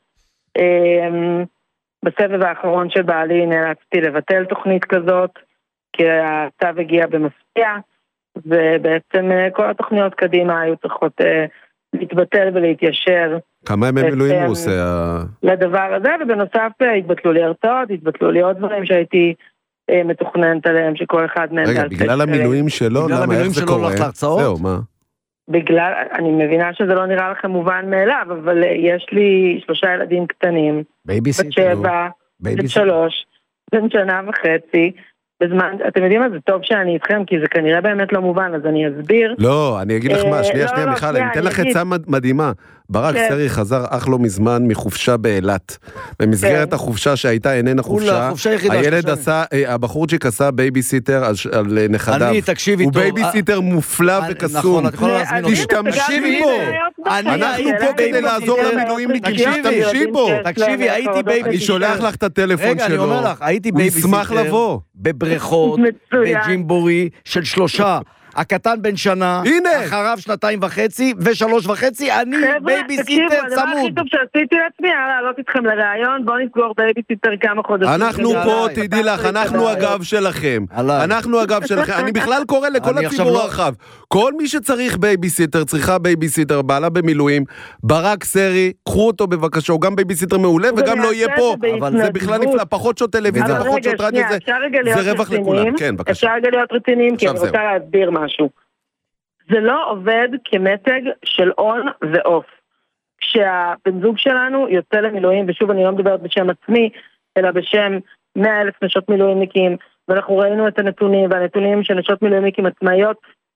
בסבב האחרון של בעלי נאלצתי לבטל תוכנית כזאת, כי הצו הגיע במפתיע, ובעצם כל התוכניות קדימה היו צריכות להתבטל ולהתיישר. כמה ימי מילואים הוא עושה? לדבר הזה, ובנוסף התבטלו לי הרצאות, התבטלו לי עוד דברים שהייתי מתוכננת עליהם, שכל אחד מהם... רגע, בגלל המילואים שלו, למה איך זה קורה? זהו, מה? בגלל, אני מבינה שזה לא נראה לכם מובן מאליו, אבל יש לי 3 ילדים קטנים, בת 7, בת 3, בן שנה וחצי, בזמן, אתם יודעים מה, זה טוב שאני איתכם, כי זה כנראה באמת לא מובן, אז אני אסביר. לא, אני אגיד לך מה, שנייה, מיכל, אני אתן לך עצה מדהימה. ברק סרי חזר אך לא מזמן מחופשה באילת. במסגרת החופשה שהייתה איננה חופשה, הילד עשה, הבחורצ'יק עשה בייביסיטר על נכדיו. אני, תקשיבי טוב. הוא בייביסיטר מופלא וקסום. תשתמשי בו. אנחנו פה כדי לעזור למילואימניקים, תשתמשי בו. תקשיבי, הייתי בייביסיטר. אני שולח לך את הטלפון שלו. רגע, אני אומר לך, הייתי בייביסיטר. בבריכות, בג'ימבורי של 3. הקטן בן שנה, אחריו 2.5 ו3.5, אני בייביסיטר צמוד. הדבר הכי טוב שעשיתי לעצמי, לעלות איתכם לרעיון, בואו נסגור בייביסיטר כמה חודשים. אנחנו פה, תדעי לך, אנחנו הגב שלכם. אנחנו הגב שלכם. אני בכלל קורא לכל הציבור הרחב. כל מי שצריך בייביסיטר, צריכה בייביסיטר, בעלה במילואים, ברק סרי, קחו אותו בבקשה, הוא גם בייביסיטר מעולה וגם לא יהיה פה. אבל זה בכלל נפלא, פחות שעות טלוויזיה, פחות שעות רדיו, זה רווח לכולם. כן, בבקשה. אפשר רגע להיות רציניים, כי אני רוצה להסביר משהו. זה לא עובד כמתג של און ואוף. כשהבן זוג שלנו יוצא למילואים, ושוב אני לא מדברת בשם עצמי, אלא בשם 100,000 נשות מילואימניקים, ואנחנו ראינו את הנתונים, והנתונים של נשות מילואימניקים עצמאיות,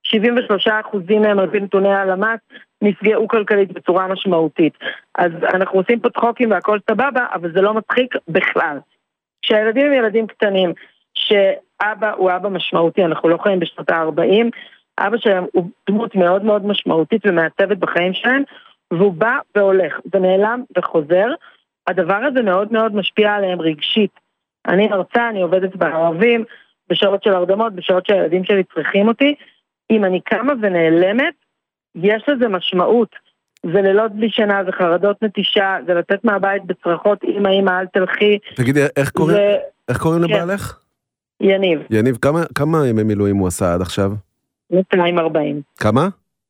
73% מהם על פי נתוני הלמ"ס, נפגעו כלכלית בצורה משמעותית. אז אנחנו עושים פה צחוקים והכל סבבה, אבל זה לא מצחיק בכלל. כשהילדים הם ילדים קטנים, שאבא הוא אבא משמעותי, אנחנו לא חיים בשנות ה-40, אבא שלהם הוא דמות מאוד מאוד משמעותית ומעצבת בחיים שלהם, והוא בא והולך ונעלם וחוזר. הדבר הזה מאוד מאוד משפיע עליהם רגשית. אני מרצה, אני עובדת בערבים, בשעות של הרדמות, בשעות שהילדים שלי צריכים אותי. אם אני קמה ונעלמת, יש לזה משמעות. זה לילות בלי שינה, זה חרדות נטישה, זה לצאת מהבית בצרחות, אמא, אל תלכי. תגידי, איך קוראים לבעלך? יניב. יניב, כמה ימי מילואים הוא עשה עד עכשיו? 240. כמה?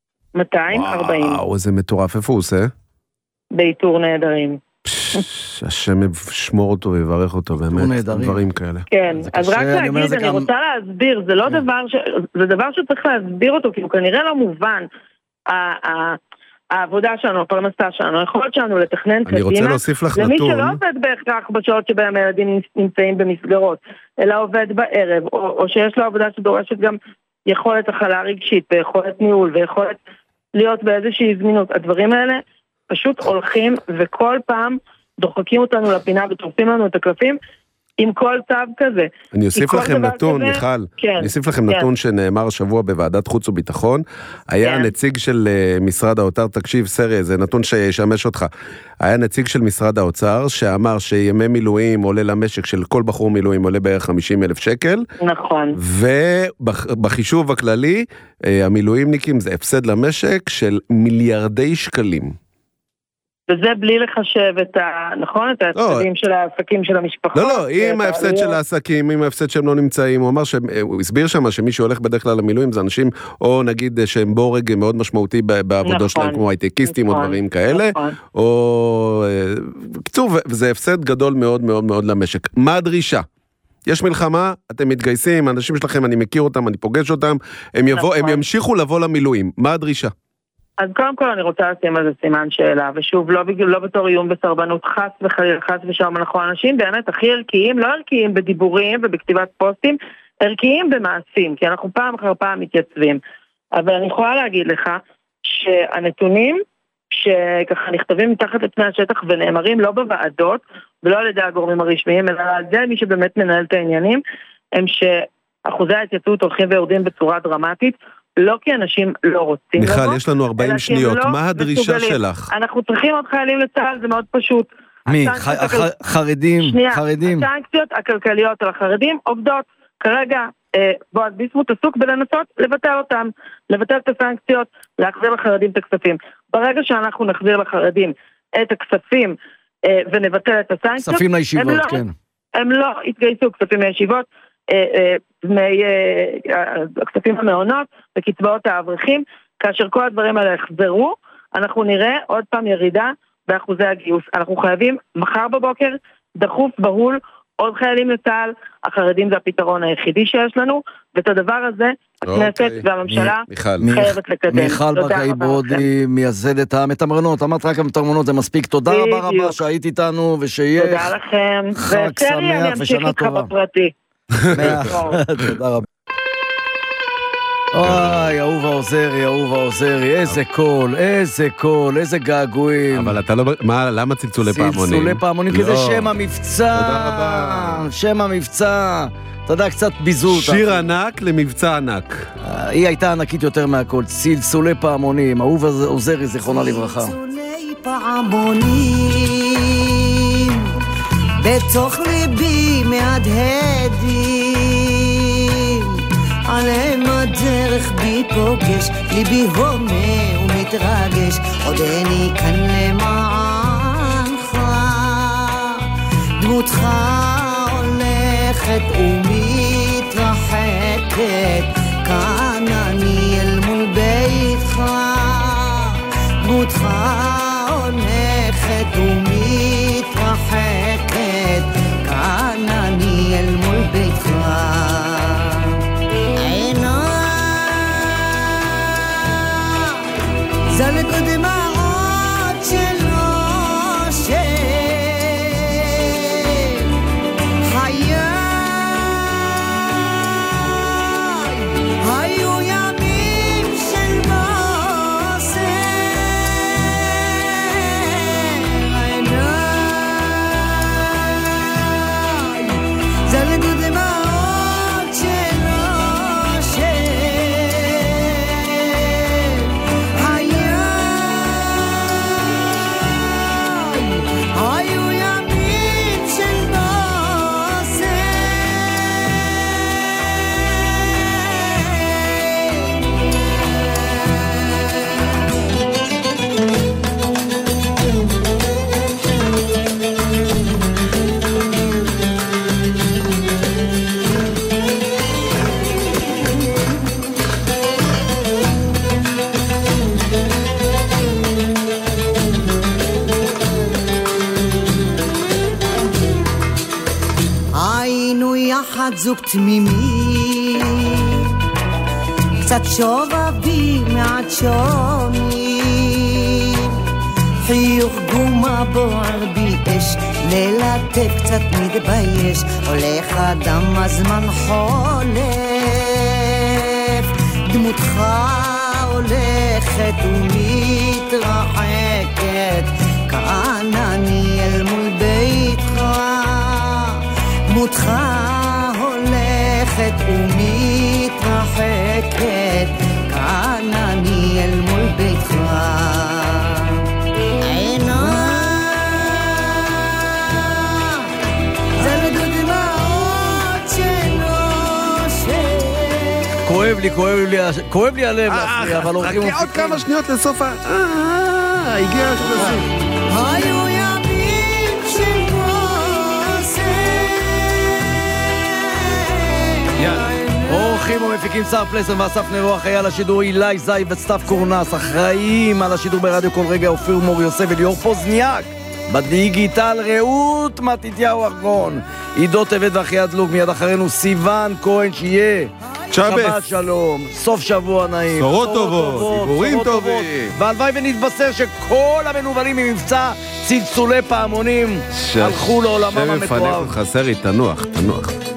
240. וואו, איזה מטורף. איפה הוא עושה? באיתור נהדרים. השם שמור אותו ויברך אותו, באמת, דברים כאלה. כן, אז רק להגיד, אני רוצה להסביר, זה לא דבר, זה דבר שצריך להסביר אותו, כי הוא כנראה לא מובן. העבודה שלנו, הפרנסה שלנו, היכולת שלנו לתכנן קדימה. אני רוצה להוסיף לך נתון. למי שלא עובד בהכרח בשעות שבהם הילדים נמצאים במסגרות, אלא עובד בערב, או שיש לו עבודה שדורשת גם יכולת הכלה רגשית, ויכולת ניהול, ויכולת להיות באיזושהי זמינות. הדברים האלה פשוט הולכים, וכל פעם דוחקים אותנו לפינה, וטורפים לנו את הקלפים, עם כל צו כזה. אני אוסיף לכם נתון, מיכל, אני אוסיף לכם נתון שנאמר שבוע בוועדת חוץ וביטחון, היה נציג של משרד האוצר, תקשיב סרי, זה נתון שישמש אותך, היה נציג של משרד האוצר, שאמר שימי מילואים עולה למשק של כל בחור מילואים עולה בערך 50,000 שקל, נכון. ובחישוב הכללי, המילואימניקים זה הפסד למשק של מיליארדי שקלים. וזה בלי לחשב את נכון? את ההפסדים של העסקים של המשפחות. לא, עם ההפסד של העסקים, עם ההפסד שהם לא נמצאים, הוא הסביר שם שמי שהולך בדרך כלל למילואים זה אנשים, או נגיד שהם בורג מאוד משמעותי בעבודות שלהם, כמו הייטקיסטים או דברים כאלה, או בקיצור, וזה הפסד גדול מאוד מאוד מאוד למשק. מה הדרישה? יש מלחמה, אתם מתגייסים, האנשים שלכם, אני מכיר אותם, אני פוגש אותם, הם ימשיכו לבוא למילואים. מה הדרישה? אז קודם כל אני רוצה לשים על זה סימן שאלה, ושוב, לא בתור איום בסרבנות, חס וחלילה, חס ושלום, אנחנו אנשים באמת הכי ערכיים, לא ערכיים בדיבורים ובכתיבת פוסטים, ערכיים במעשים, כי אנחנו פעם אחר פעם מתייצבים. אבל אני יכולה להגיד לך שהנתונים שככה נכתבים מתחת לפני השטח ונאמרים לא בוועדות ולא על ידי הגורמים הרשמיים, אלא על ידי מי שבאמת מנהל את העניינים, הם שאחוזי ההתייצבות הולכים ויורדים בצורה דרמטית, לא כי אנשים לא רוצים לבוא. מיכל, יש לנו 40 שניות, מה הדרישה שלך? אנחנו צריכים עוד חיילים לצה"ל, זה מאוד פשוט. מי? חרדים? חרדים? הסנקציות הכלכליות על החרדים עובדות. כרגע בועז ביסמוט עסוק בלנסות לבטל אותם, לבטל את הסנקציות, להחזיר לחרדים את הכספים. ברגע שאנחנו נחזיר לחרדים את הכספים ונבטל את הסנקציות, כספים לישיבות, כן. הם לא התגייסו, כספים לישיבות, הכספים המעונות וקצבאות האברכים, כאשר כל הדברים האלה יחזרו, אנחנו נראה עוד פעם ירידה באחוזי הגיוס. אנחנו חייבים מחר בבוקר, דחוף בהול, עוד חיילים לצה"ל, החרדים זה הפתרון היחידי שיש לנו, ואת הדבר הזה הכנסת והממשלה חייבת לקדם. מיכל ברקאי ברודי, מייסדת המתמרנות, אמרת רק המתמרנות, זה מספיק, תודה רבה רבה שהיית איתנו, ושיהיה תודה לכם, חג שמח ושנה טובה. תודה רבה. אוי, אהובה עוזרי, איזה קול, איזה געגועים. אבל אתה לא... למה צלצולי פעמונים? צלצולי פעמונים, כי זה שם המבצע. תודה רבה. שם המבצע. אתה יודע, קצת ביזו אותה. שיר ענק למבצע ענק. היא הייתה ענקית יותר מהכל. צלצולי פעמונים, אהובה עוזרי, זיכרונה לברכה. צלצולי פעמונים, בתוך ליבי מהדהדים, עליהם הדרך בי פוגש, ליבי הומה ומתרגש, עוד איני כאן למענך, דמותך הולכת ומתרחקת, כאן אני אל מול ביתך, דמותך הולכת ומתרחקת, כאן אני אל מול ביתך. זלת ודמעות של נושם, חיי היו ימים של בוסר, עיניי זלת ודמעות של נושם, זוג תמימי, קצת שובבי מעט שונים, חיוך גומה בוער בי אש, ללטף קצת מתבייש, הולך אדם הזמן חולף, דמותך הולכת ומתרחקת, כאן אני אל מול ביתך, דמותך הולכת ומתרחקת, כאן אני אל מול ביתך. כואב לי הלב להפריע, אבל הולכים רק עוד כמה שניות לסוף הגיע השלושים. היו ימים של אורחים ומפיקים שר פלסן ואסף נרו, אחראי על השידור אילי זי וסתיו קורנס, אחראים על השידור ברדיו כל רגע אופיר מור יוסף וליאור פוזניאק, בדיגיטל רעות מתתיהו ארגון, עידו טבת ואחיית לוג, מיד אחרינו סיוון כהן, שיהיה שבת שלום, סוף שבוע נעים, בשורות טובות, דיבורים טובים, והלוואי ונתבשר שכל המנוולים ממבצע צלצולי פעמונים הלכו לעולמם המתואר. חסר לי, תנוח